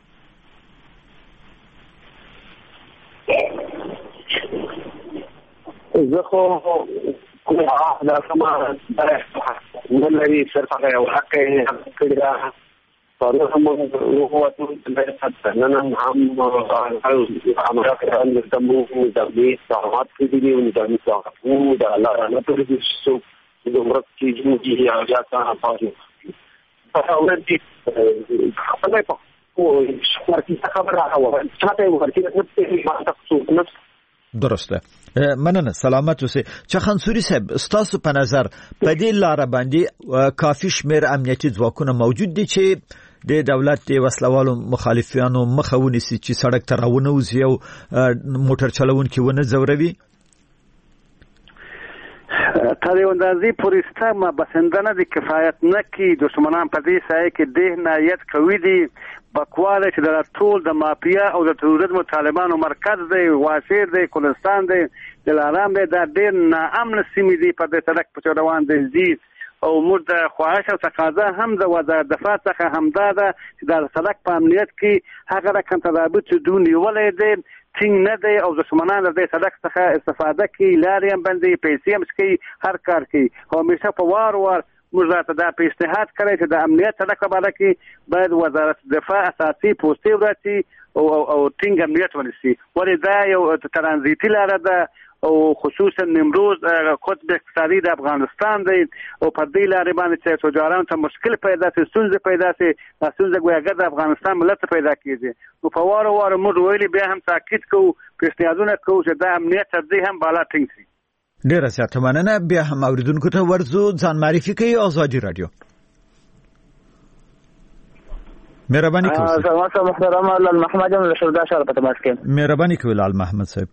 زه خو کومه دا کومه نه لري صرف هغه یو حق کړی دا پرون موږ وروته د نن هم عملیات روان دي موږ د دې ساعت کې دي او د مسافرو د لاره نه پرې شو د عمر کې جوړي یا ځکه پاتې په اول کې خپل په شخصي خبره راوړل چې ورته ما تاسو نفس درسته. مننه. سلامت اوسئ. چخنسوري صاحب ستاسو په نظر په دې لار باندې کافي شمیر امنیتي ځواکونه موجود دي چې د دولت د وسلوالو مخالفانو مخه ونیسي چې سړک ته راونوځي او موټر چلوونکي ونه ځوروي؟ تر یو اندازې پورې ستا بسندنه د کفایت نه کوي. دشمنان په دې سایه کې ذهن نیت کوي دي بکواله چې د ټول د مافیا او د تروریزم طالبانو مرکز دی، واشیر دی، کلستان دی، دلارام دی، دا ډېر ناامن سیمې دي په دې سړک په روان دي او موږ د خواهش او تقاضا هم د وزارت دفاع څخه همدا ده چې د سړک په امنیت کې هغه رقم تدابیر چې دوی نیولې دي څنګه نه دی او دشمنان د سړک څخه استفاده کوي، لارې هم بندي، پیسې هم کوي، هر کار کوي. همیشه په وار موږ ته دا پیشنهاد کړی چې د امنیت سړک په اړه کې باید وزارت دفاع اساسي پوسټي ورسي او ټینګ امنیت ونیسي. ولې دا یو ترانزیتي لاره ده او خصوصا نمروز قطب اقتصادي د افغانستان دی او په دې لارې باندې چې تجاران ته مشکل پیدا شي، ستونزې پیدا شي، ستونزې ګویا د افغانستان ملت پیدا کیږي. نو په وار موږ ویلي بیا هم تاکید کوو، پیشنهادونه کوو چې دا امنیت تر دې هم بالا ټینګ شي. ډیره زیاته مننه. بیا هم اوریدونکو ته ورځو ځان معرفي کوي. آزادی رادیو. مهرباني کوئ. سلام محترم لال محمد له شردا شهر په تماس کې. مهرباني کوئ لال محمد صاحب.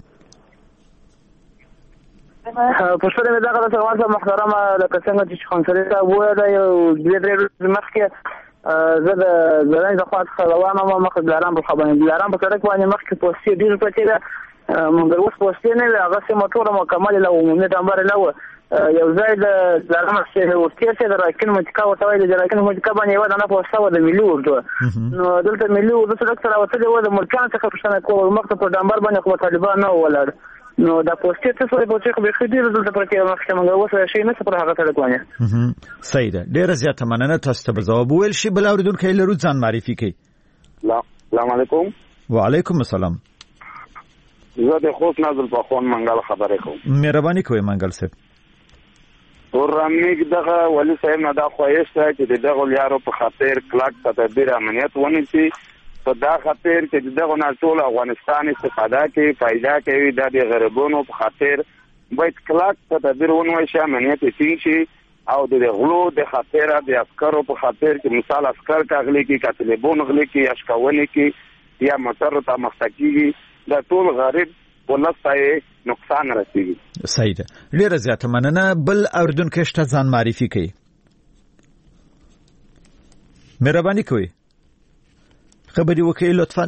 پښتون مې دغه سلام محترم لکه څنګه چې خنسري ته وایي دا یو د دې مخکې زه د زرنج د خواص روانه ما مخ د لارام په خبرې د لارام په سړک باندې مخکې پوسټي ډیر پټه ده موږ اوس پوسټي نه هغه سم موټر مکمل له عمومي دمبر له یو ځای د لارام چې ورته چې د راکین متکا ورته وایي د راکین متکا باندې یو دانه پوسټه و د ملي اردو نو دلته ملي اردو سره سره وته و د ملکان څخه پښتنه کول مخ په دمبر باندې خو طالبان نه ولر نو دا پوسټي څه څه په څه به خدي دلته پرته مخکې موږ اوس شي نه پر هغه سره کوانه. صحیح ده. ډیره زیاته مننه. تاسو ته جواب ویل شي. بل اوریدونکو لرو ځان معرفي کوي. السلام علیکم. وعلیکم السلام. زه د خوست نازل په خون منګل خبرې کوم. مهرباني کوئ منګل صاحب. ورامنګ دغه ولی صاحب نه دا خواهش ده چې دغه یارو په خاطر کلاک تدبیر امنیت ونیسي په دا خاطر چې دغه نه ټول افغانستان استفاده کوي، فائدہ کوي. د غریبونو په خاطر باید کلاک تدبیر ونیسي، امنیت ټینګ شي او د غلو د خاطر د عسکرو په خاطر چې مثال عسكر کاغلي کې کاتلبون غلي کې اشکاوني کې یا موټر ته مختکیږي دا ټول غریب ولستای نقصان رسیږي. صحیح ده. ډیره زیاته مننه. بل اوریدونکو شته ځان معرفي کوي. مهرباني کوئ خبري وکړئ لطفا.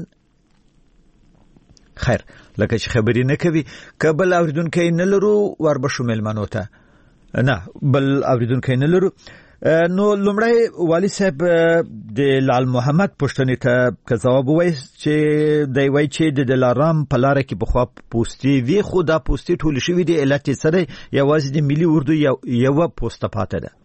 خیر لکه چې خبري نه کوي کبل اوریدونکو نه لرو وربشو ملمنو ته نه بل اوریدونکو نه لرو. نو لمړی والی صاحب د لال محمد پښتنې ته جواب وایي چې دی وایي چې د دلارام په لار کې بخوا پوسټي وی خو دا پوسټي ټول شوی دی علت سره یوازې د ملي اردو یو پوسټه پاتې ده.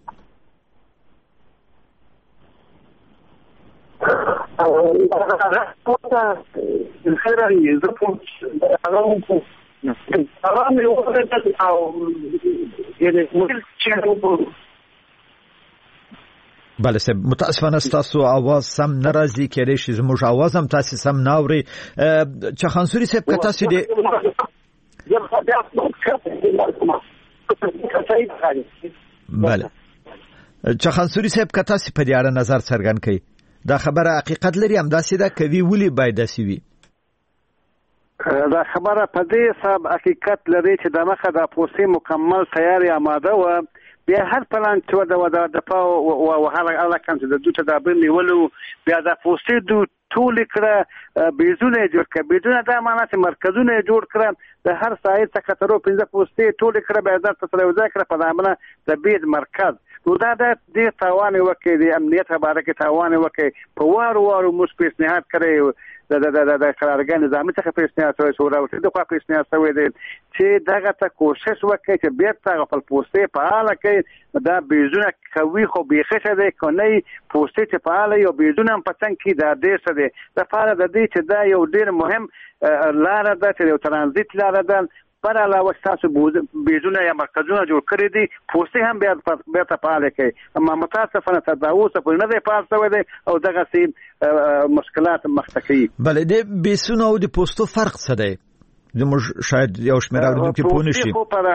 بله صاحب متاسفانه ستاسو आवाज سم ناراضي کېږي چې زموږ आवाज هم تاسو سم ناوري. چخنسوري صاحب که تاسو دې بله چخنسوري صاحب که تاسو په دې اړه نظر څرګند کړئ دا خبره حقیقت لري هم داسې ده کوي ولي باید داسې وي؟ دا خبره په دې حساب حقیقت لري چې د مخه د پوسټي مکمل تیاری آماده و بیا هر پلان چې د وزارت دفاع او هغه کم چې د دوی تدابیر نیولو بیا د پوسټي دوی ټول کړه بیزونه جوړ کړه. بیزونه دا معنی چې مرکزونه جوړ کړه د هر سایت څخه تر 15 پوسټي ټول کړه بیا د تسلوځه کړه په نامه د بیز مرکز نو دا د دې تاوان وکړي د امنیت لپاره کې تاوان وکړي په وارو موږ پیشنهاد کړی د قرارګاه نظامي څخه پیشنهاد شوی شو راوړل د خو پیشنهاد شوی دی چې دغه ته کوشش وکړي چې بیرته خپل پوسټې فعال کړي دا بیزونه کوي خو بیخشه دی کني پوسټې چې فعال یو بیزونه هم پڅنګ کې دا دې څه دی د فعال د دې چې دا یو ډیر مهم لار ده چې یو ترانزیت لار ده پر علاوه تاسو بیزونه یا مرکزونه جوړ کړی دي پوسټې هم بیا ته فعال کړي اما متاسفانه تداوس په نه دی فعال شوی دی او دغه سي مشکلات مختکي بل د بیسونه او د پوسټو فرق څه دی زموږ شاید یو شمېر اوریدونکي پوه نشي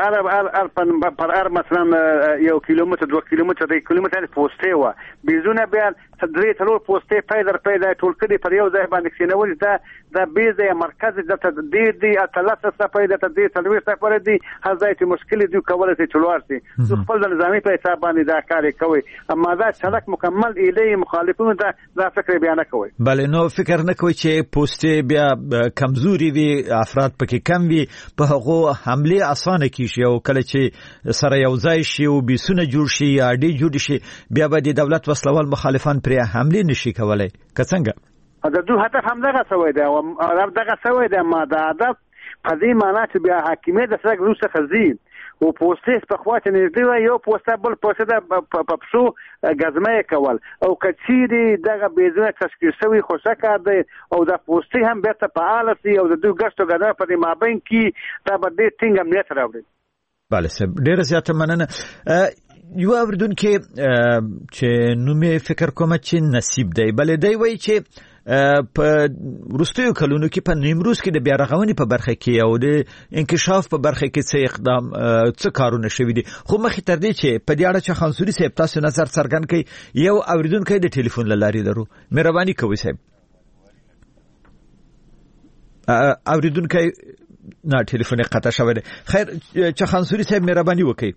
پر هر مثلا 1 کیلومتر 2 کیلومتر 3 کیلومتر پوسټې و بیزونه بیا 3 پوسټې پیدا ټول کړي پر یو ځای باندې کېنول دا بیز یا مرکز د دې اتلاسه صفه د دې تلوي صفه دي هغه چې مشکل دي کولای شي چلوار شي خپل د نظامی په حساب باندې دا کار کوي اما دا شرک مکمل الی مخالفونو دا فکر بیان کوي بل نو فکر نه کوي چې پوسټې بیا کمزوري وي افراد کې کم وي په هغه حمله اسانه کیږي او کله چې سره یو ځای شي او بیسونه جوړ شي یا ډی جوړ شي بیا به د دولت وسلوال مخالفان پر حمله نشي کولای کڅنګ دا دوه هدف هم دغه سوی دی او دغه سوی دی ما دا هدف په دې معنی چې بیا حاکمیت د سره روسه خزي او پوسټې په خواته نږدې یو پوسټه بل پوسټه په پښو غزمه کول او کچيري دغه بیزونه تشکیل شوی خوشا کار دی او د پوسټې هم بیرته فعال شي او د دوه غشتو غدا په دې مابین کې دا به دې ټینګ امنیت راوړي bale سب ډیره زیاته مننه یو اوردونکو چې نومې فکر کوم چې نصیب دی بل دی وای چې په وروستیو کلونو کې په نیمروز کې د بیا رغونې په برخه کې او د انکشاف په برخه کې څه اقدام څه کارونه شوي دي خو مخې تر دې چې په دې اړه چې خانسوري صاحب تاسو نظر څرګند کړئ یو اوریدونکو د ټلیفون لاري درو مهرباني کوئ صاحب اوریدونکو نه ټلیفون قطع شوی دی خیر چې خانسوري صاحب مهرباني وکړئ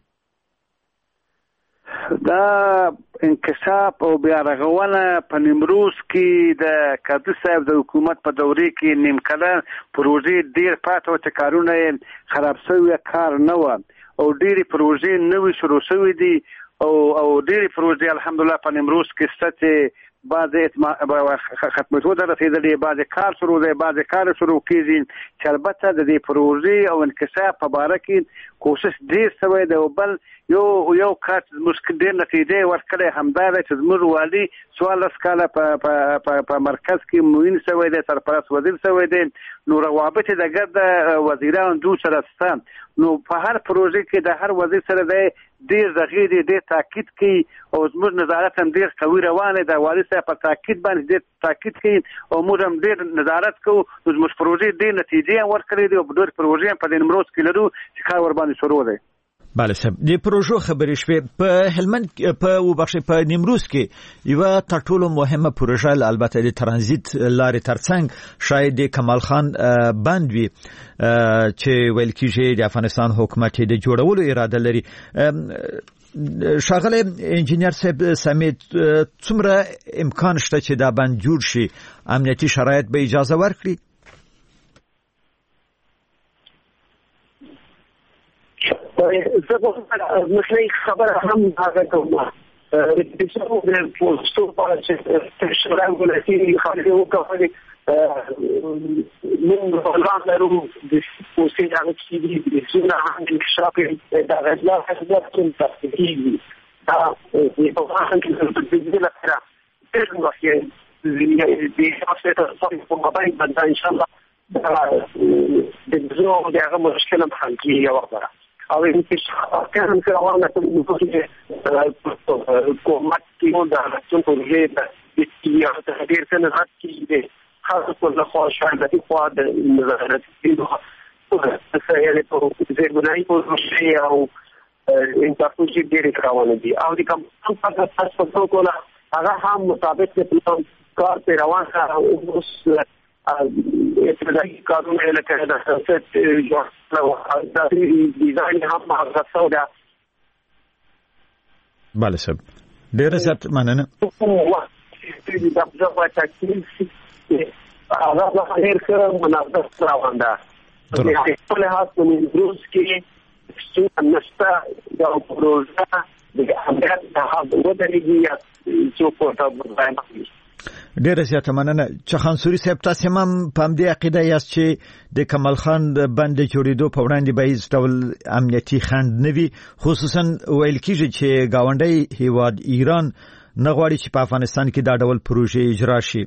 دا انکشاف او بیا رغونه په نیمروز کې د کادو صاحب د حکومت په دورې کې نیمکلن پروژې ډیر پاتو چې کارونه خراب شوی کار نه و او ډیر پروژې نوې شروع شوې دي او ډیر پروژې الحمدلله په نیمروز کې ستاسو بعض ختمتو در رسیدلې بعض کار شروع دی بعض کار شروع کیږي چې البته د دې پروژې او انکشاف په اړه کې کوشش ډیر شوی دی او بل یو کار مشکل ډیر نتیجې ورکړي همدار چې زموږ والی سوال اسکاله په مرکز کې موین شوی دی سرپرست وزیر شوی دی نو روابط د ګرد وزیران دوه سره ستان نو په هر پروژې کې د هر وزیر سره دی ډیر دغه ډیر تاکید کوي او زموږ نظارت هم ډیر قوي روانه ده والی صاحب په تاکید باندې ډیر تاکید کوي او موږ هم ډیر نظارت کوو زموږ پروژې ډیر نتیجې ورکړي دي او ډیر پروژې په نیمروز کې لرو چې کار ور باندې شروع دی bale سم د پروژو خبرې شوې په هلمند په وبخښه په نیمروز کې یو تر ټولو مهمه پروژه البته د ترانزیت لارې ترڅنګ شاید د کمال خان بند وي چې ویل کېږي د افغانستان حکومت د جوړولو اراده لري شاغله انجنیر صاحب سمیت څومره امکان شته چې دا بند جوړ شي امنیتي شرایط به اجازه ورکړي مثل خبر هم هذا كمان بيسموه بالفوستو في الشرع الولايتي خارجي وكفالي من الغلام لهم بوسيل على السيدي بيسونا عن الشاقي دا غزلا حسنا كنت تحكيلي يبقى كنت بيزيل أكرا ترغم وحيان بيحاسة صرف ومبين بدا إن شاء الله بيزو دي أغم مشكلة محلقية وغبرة او انکشاف كان في عوامل الحكومات كيون ده رسم پروژه ده تغییر کنه هر کی ده خاص کل خواهش عادتی خواهد نظارت اینو سیاره تو زیربنایی پروژه او انتاکوشی دیری روانه دي او دي کم فقط تاسو کوله هغه هم مطابق پلان کار په روان اوس ابتدائي قانون لکه د سیاست د ډیزاین هم هغه ده bale سب ډیر زیات مننه د ځواب تکلیف هغه هر څه مناسب روان ده په لحاظ من روز کې څو نشته د پروژه د امنیت څخه ودرېږي یا څوک ورته ځای مخکې. ډیره زیاته مننه. چخانسوري صاحب، تاسو هم په همدې عقیده یاست چې د کمال خان د بند جوړېدو په وړاندې به هیڅ ډول امنیتي خنډ نه وي، خصوصا ویل کېږي چې ګاونډی هیواد ایران نه غواړي چې په افغانستان کې دا ډول پروژې اجرا شي.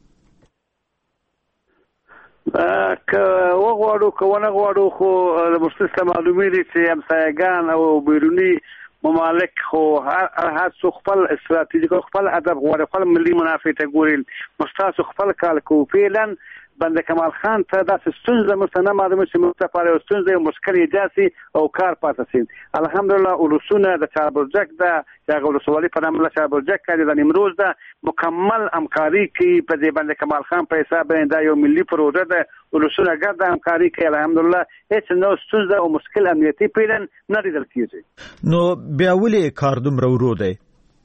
که وغواړو که ونه غواړو خو د مستثنا معلومي دي چې همسایګان او بیروني ممالک خو هر څو خپل استراتیژیک خپل ادب غواړي، خپل ملي منافع ته ګوري. مستاسو خپل کال کو فعلا بند کمال خان ته د ستونزې مستنه معلومه چې مستفاده ستونزې او مشکل جاسي او کار پاتې سي. الحمدلله ولسونه د چاربرجک د هغه ولسوالۍ په نامه چاربرجک کې د نیمروز د مکمل همکاري کې په دې بند کمال خان په حساب باندې یو ملي پروژه ده. ولسونه ګډه همکاري کوي. الحمدلله هیڅ نو ستونزه او مشکل امنیتي پیدا نه لیدل کیږي. نو بیا ولې کار دومره ورو دی؟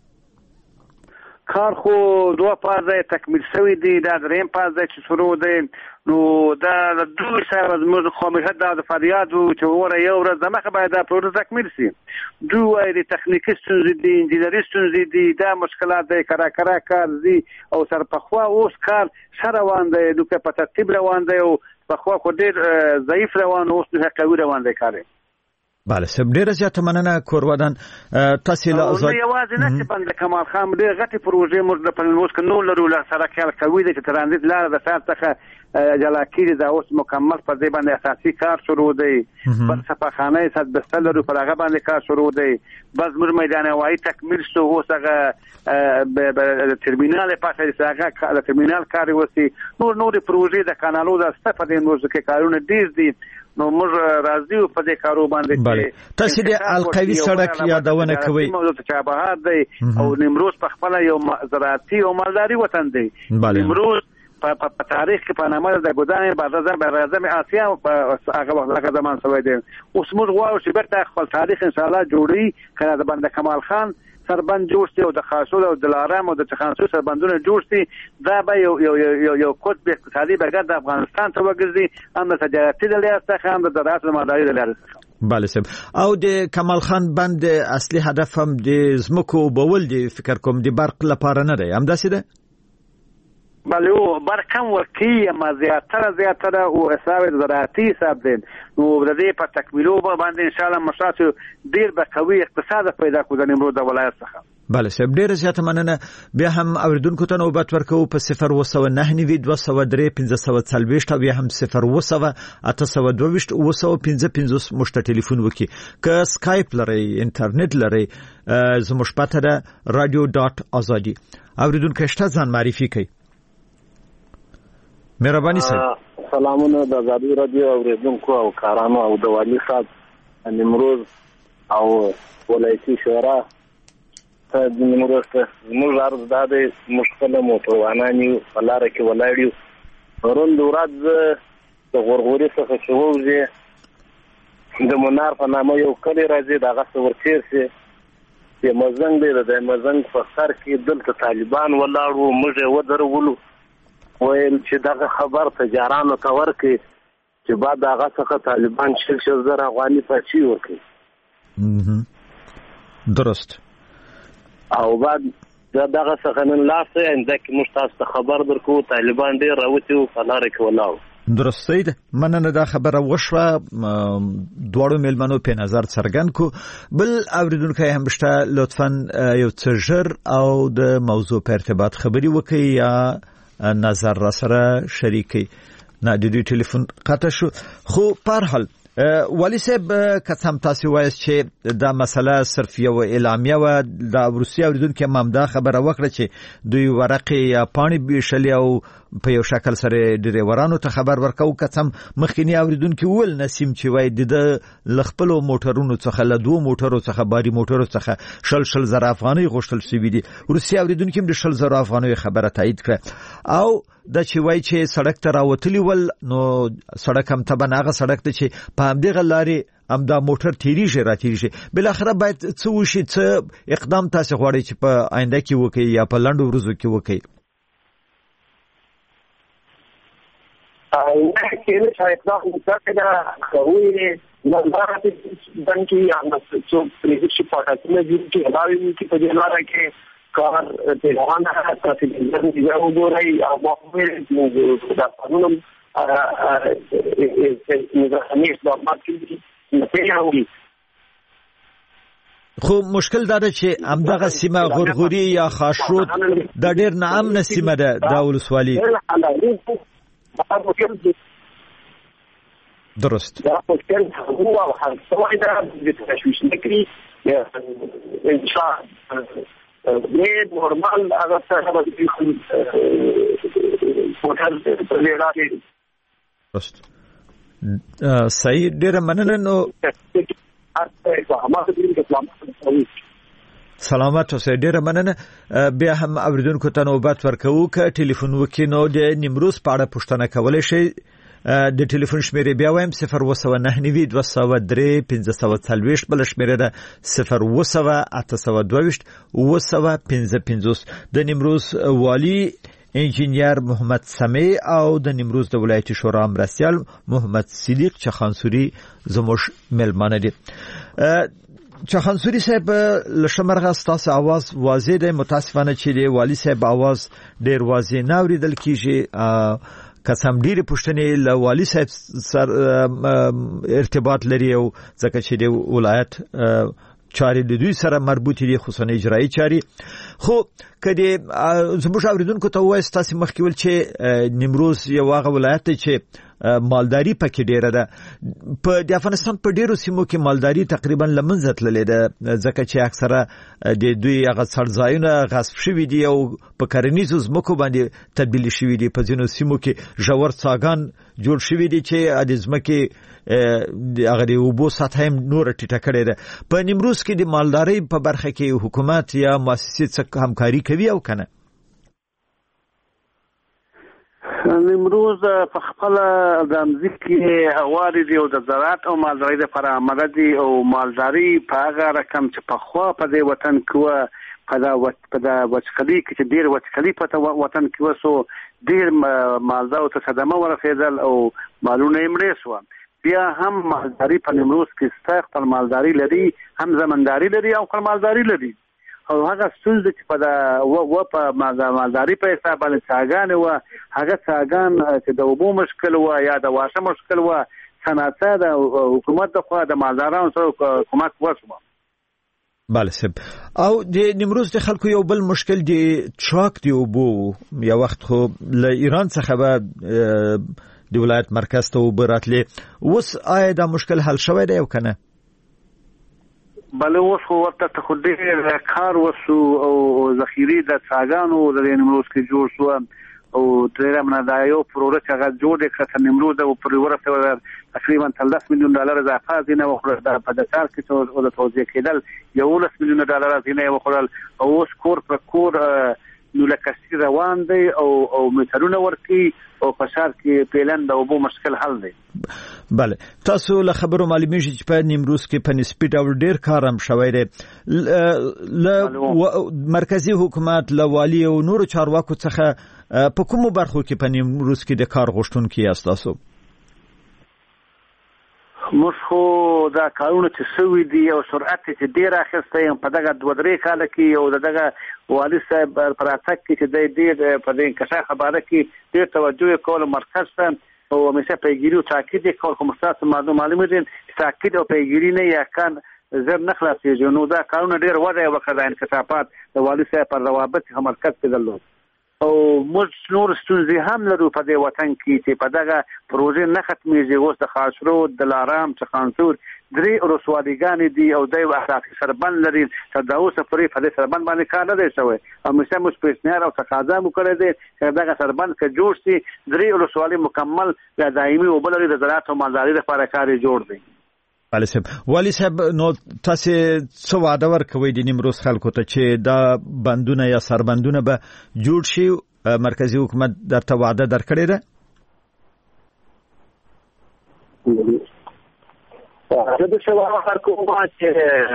کار خو دوه پازه تکمیل شوی دی، دا دریم پازه چې شروع دی. نو دا د دوی سره زموږ خامخا د فریاد چې وره یو ورځ دمخه باید دا پروژه تکمیل شي. دوی د تخنیکي ستونزې دي، انجینري ستونزې دي، دا مشکلات دی، کرا کار دي او سرپخوا اوس کار سره روان دی، نو په ترتیب روان دی او پخوا خو ډېر ضعیف روان، اوس نه قوي روان دی کار. بله سب ډیره زیاته مننه کورودان. تاسو له آزاد یوازې نه چې بند کمال خان ډېر غټي پروژې موږ د پلنوس کې نو لرو له سره خیال کوي چې ترانزیت لار د سات څخه جلا کړي دا اوس مکمل پر دې باندې اساسي کار شروع دی. بل صفخانه صد بستل لرو پر هغه باندې کار شروع دی. بس موږ میدان وای تکمیل شو، اوس هغه ترمینال پاتې هغه د ترمینال کار وسی. نور پروژې د کانالو د استفاده موږ کې کارونه ډیر دي. نو موږ راځو په دې کارو باندې. تاسو د القوي سړک یادونه کوي. موږ ته چابهار دی او نیمروز په خپل یو زراعتي او مالداري وطن دی. نیمروز په تاریخ کې په نامه د ګودان بعد آسیا هغه زمان شوی دی. اوس موږ غواړو چې بیرته خپل تاریخ ان شاء الله جوړي کړه. د بند کمال خان سربند جوړ شي او د خاصول او د لارام او د چخانسو سربندونه جوړ شي. دا به یو قطب اقتصادي بګر د افغانستان ته وګرځي، هم د تجارتي د لحاظ څخه هم د زراعت او مالدارۍ د لحاظ څخه. بله صاحب، او د کمال خان بند اصلي هدف هم د زمکو بول دی، فکر کوم د برق لپاره نه دی، هم داسې ده؟ بله او برق هم ورکی اما زیاتره او حساب زراعتي حساب دی. نو د دې په تکمیلو باندې ان شاء الله مشاسو ډیر به قوي اقتصاد پیدا کوو د نیمروز د ولایت څخه. بله صاحب ډیره زیاته مننه. بیا هم اوریدونکو ته نوبت ورکوو په 019 203 1540 او بیا هم 010 822 955 مشته ټلیفون وکي. که سکایپ لري، انټرنیټ لري، زموږ پته ده radio.azadi. اوریدونکو شته ځان معرفي کوي. مهرباني صاحب. سلامونه د آزادي رادیو اوریدونکو او کارانو او د والي صاحب نیمروز او ولایتي شورا ته د نیمروز ته موږ عرض داده مشکل موټروانانی په لار کې ولاړیو. پرون د ورځ د غورغوري څخه چې ووځي د منار په نامه یو کلی راځي، دغه ورتیر سي د مزنګ دی. د مزنګ په سر کې دلته طالبان ولاړو، موږ ودرولو ویل چې دغه خبر تجارانو ته ورکړي چې بعد هغه څخه طالبان 6,000 افغاني پاتې ورکړي. درست. او بعد دغه څخه نن لاسه اندک مستاسو خبر درکو طالبان ډیر راوتی او فلاره کې ولاو. درست دی. مننه دا خبره وشوه. دواړو ملمنو په نظر څرګند کو. بل اوریدونکو هم شته، لطفا یو څه ژر او د موضوع په ارتباط خبري وکړي یا نظر را سره شریکي. نه د دوی ټلیفون قطع شو. خو په هر حال ولی صاحب قسم تاسو وایي چې دا مسله صرف یو اعلامیه و. د روسیا اوریدونکو هم دا خبره وکړه چې دوی ورقې یا پاڼې بیشلي او په یو شکل سره ډریورانو ته خبر ورکاو. قسم مخکینی اوریدونکو ول نسیم چې وایي د لخپلو موټرونو څخه له دوه موټرو څخه باري موټرو څخه 6,000 افغانۍ غوښتل شوې دي. روسیا اوریدونکو هم د 6,000 افغانۍ خبره تایید کړه. او د چې وای چې سړک ته راوتلی ول، نو سړک هم تبه هغه سړک ته چې په همدغه لارې هم دا موټر تیریږي. بل اخره باید څه وشي، څه اقدام تاسو غواړئ چې په آینده کې وکړي یا په لنډو ورځو کې وکړي؟ آینده کې چې اقدام وکړي کوي نه راځي باندې هغه څو لیدرشپ پټاکنه دي چې هغوی کې په دې لاره کې کار په روانه تاسو دې یو وګورئ او موږ دا قانون خو مشکل دا ده چې همدغه سیمه غورغوري یا خاشرود دا ډېر ناامنه سیمه ده دا ولسوالي درست دا مشکل هو هغه څه دا د تشویش نکري ان شاء الله نورمال هغه څه به درست صحیح ډېر مننه نو سلامات اوسئ ډېر مننه بیا هم اوریدونکو ته نوبت ورکوو که ټلیفون وکړي نو د نیمروز په اړه پوښتنه کولی شئ د ټلیفون شمیرې بیا وایم 02992031540 بل شمیرې ده 0802822 د نیمروز والی انجینیر محمد سمیع او د نیمروز د ولایتي شورا مرستیال محمد صدیق چخانسوري زموږ ملمانه دي. چخانسوري صاحب لشمرغه ستاسو आवाज واضح دی متاسفانه چې د والی صاحب आवाज ډیر واضح نه اوریدل کیږي قسم ډیره پښتنې له والی صاحب سره ارتباط لري او ځکه چې د ولایت چاري د دوی سره مربوط دي خصوصا اجرایی چاري خو کدی زموږ اوریدونکو ته وایي تاسو مخکې ول چې نیمروز یو هغه ولایت دی چې مالداري پکې ډیره ده په د افغانستان په ډیرو سیمو کې مالداري تقریبا لمنځه تللې ده ځکه چې اکثره د دوی هغه څړځایونه غصب شوي دي او په کرنیزو ځمکو باندې تبدیل شوي دي په ځینو سیمو کې ژور څاګان جوړ شوي دي چې د ځمکې هغه د اوبو سطح هم نور ټیټه کړې ده په نیمروز کې د مالداري په برخه کې حکومت یا مؤسسې څخه همکاري کوي او کنه نیمروز په خپل د ځمکې هواري دی او د زراعت او مالداري لپاره آماده دي او مالداري په هغه رقم چې په خوا په دې وطن کې په دا وچکلي کې چې ډیر وچکلي په وطن کې وسو ډیر مالدارو ته صدمه ورسېدل او مالونه یې مړې شو بیا هم مالداري په نیمروز کې ستاسو مالداري لري هم زمینداري لري او مالداري لري او هغه ستونزه چې په مالداري په حساب باندې څاګان و هغه څاګان چې د اوبو مشکل و یا د واښه مشکل و صنعت د حکومت د خوا د مالدارانو سره کومک وشو بله سب او د نیمروز د خلکو یو بل مشکل دی چاک دی اوبو یا وخت خو له ایران څخه به د ولایت مرکز ته وبراتلی اوس آیا دا مشکل حل شوی دی او کنه بله اوس خو ورته خو ډېر کار وسو او ذخیرې د څاګانو د نیمروز کې جوړ شو او ډېر مندا یو پروژه چې هغه جوړ کړه نیمروز او پر ورته تقریبا $10 مليون اضافه دینه وخوړه په د کار کې او د توزیع کېدل $11 مليون دینه وخوړل او اوس کور پر کور نو لکه روان دی او مترونه ورکی او فشار کې پلان د اوبو مشکل حل دی بله تاسو له خبرو معلومیږي چې په نیمروز کې په نسبت ډول ډیر کار هم شوی دی مرکزی حکومت له والی او نورو چارواکو څخه په کومو برخو کې په نیمروز کې د کار غوښتونکي یاست تاسو موږ خو دا کارونه چې سوي دي او سرعت چې ډیر اخیسته یم په دغه 2-3 کال کې او دغه والي صاحب پر اتک کې د دې په دې کښه خبره کې ډیر توجه کول مرکز ته او همیشه پیګیری او تاکید کول کوم تاسو معلومه دي تاکید او پیګیری نه یا کان زر نخلاصي نو دا کارونه ډیر وړه وکړه انکشافات د والي صاحب پر روابط مرکز کې درلود او موږ نور ستونزې هم لرو په دې وطن کې چې په دغه پروژې نه ختمېږي اوس د خاشرود د لارام چخانسور 3 رسوادګانې دي او د اخلاقي سربند لري چې دا اوس پرې په دې سربند باندې کار نه دی شوی او موږ پیشنهاد او تقاضا وکړه دي چې دغه سربند کې جوړ شي 3 رسوادي مکمل یا دایمي او بل لري د زراعت او مالداري لپاره کار جوړ دی والی صاحب نو تاسو څه وعده ورکوي د نیمروز خلکو ته چې دا بندونه یا سربندونه به جوړ شي مرکزی حکومت درته وعده درکړې ده زه د شوار کوم چې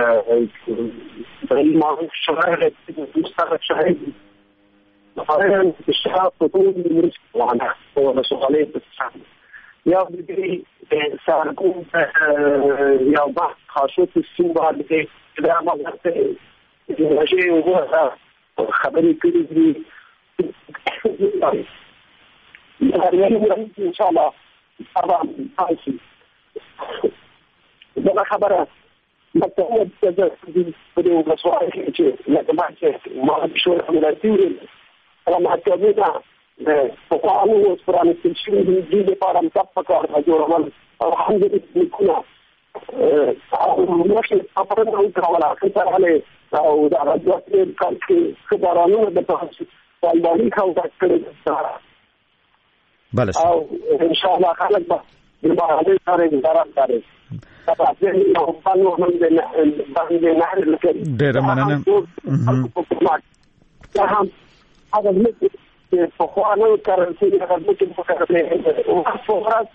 په ماحول شوار د مستقبل شهري مثلا الشعب تطور من وعده هو مسؤوليه یا د سارکو یا با خاصو سیمه باندې دا موږ ته شي وګورئ خبرې کړې دي ان شاء الله طبعا عايشين ده خبره مكتوب في المسؤول شيء لكن ما شو عملتي لما كنا فقالوا اسبران تشين دي para متفقه رجل الحمد لله كنا ماشي أفرنا وكلا كتر عليه أو ده رجال كان في خبرانه بتاعش والبالي كان ذكر بله او ان شاء الله خلق به بالمعادل كاري دارات كاري طبعا نحن باندې نهر لکه ډېر مننه هذا مثل فخوانه كرنسي هذا مثل فخوانه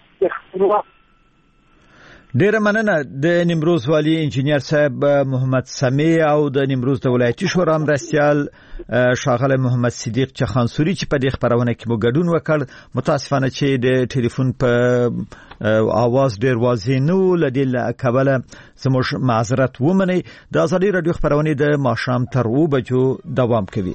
ډېر مننه د نیمروز والی انجینیر صاحب محمد سمیع او د نیمروز د ولایتي شورا مرستیال ښاغلی محمد صدیق چخانسوري چې په دې خبرونه کې مو ګډون وکړ. متاسفانه چې د ټلیفون په आवाज ډېر واضح نه و، لدې کبله زموږ معذرت ومنئ. د ازادي رادیو خبرونه د ماښام تر 2 بجو دوام کوي.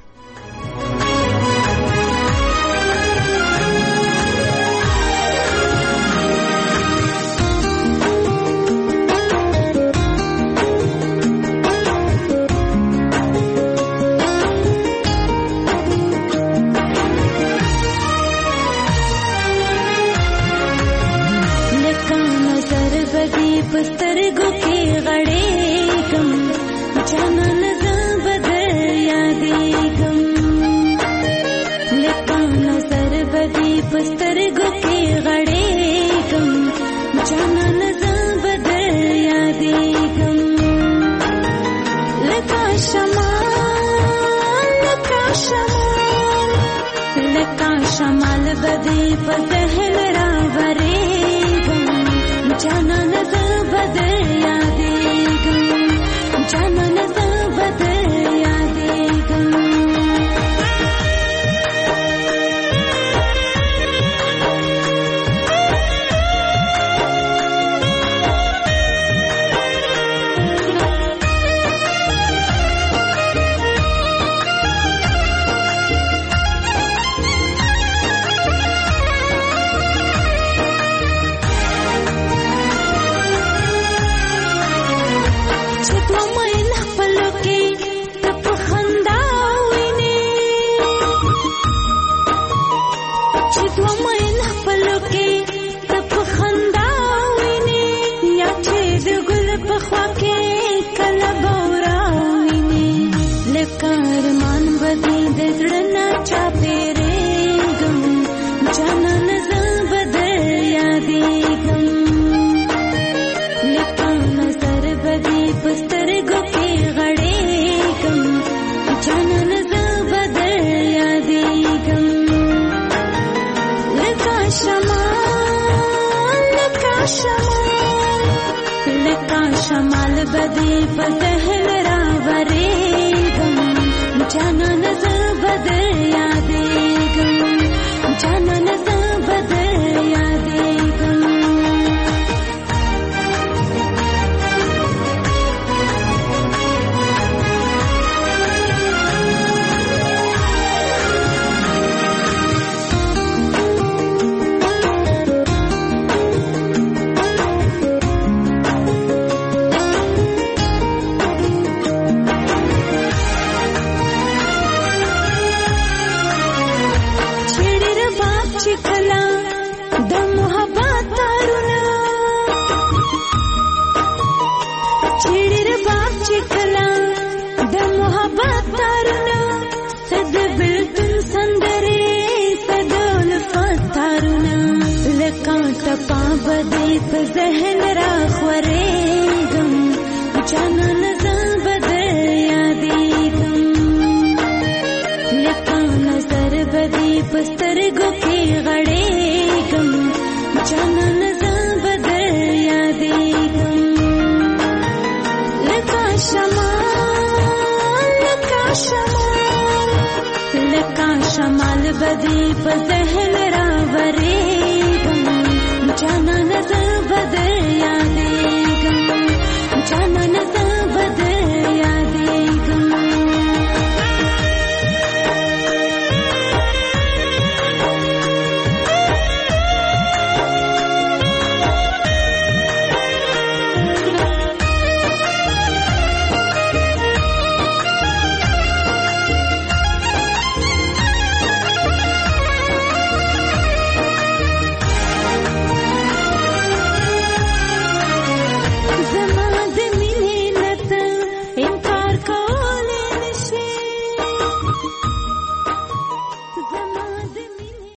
جانان د بدر یا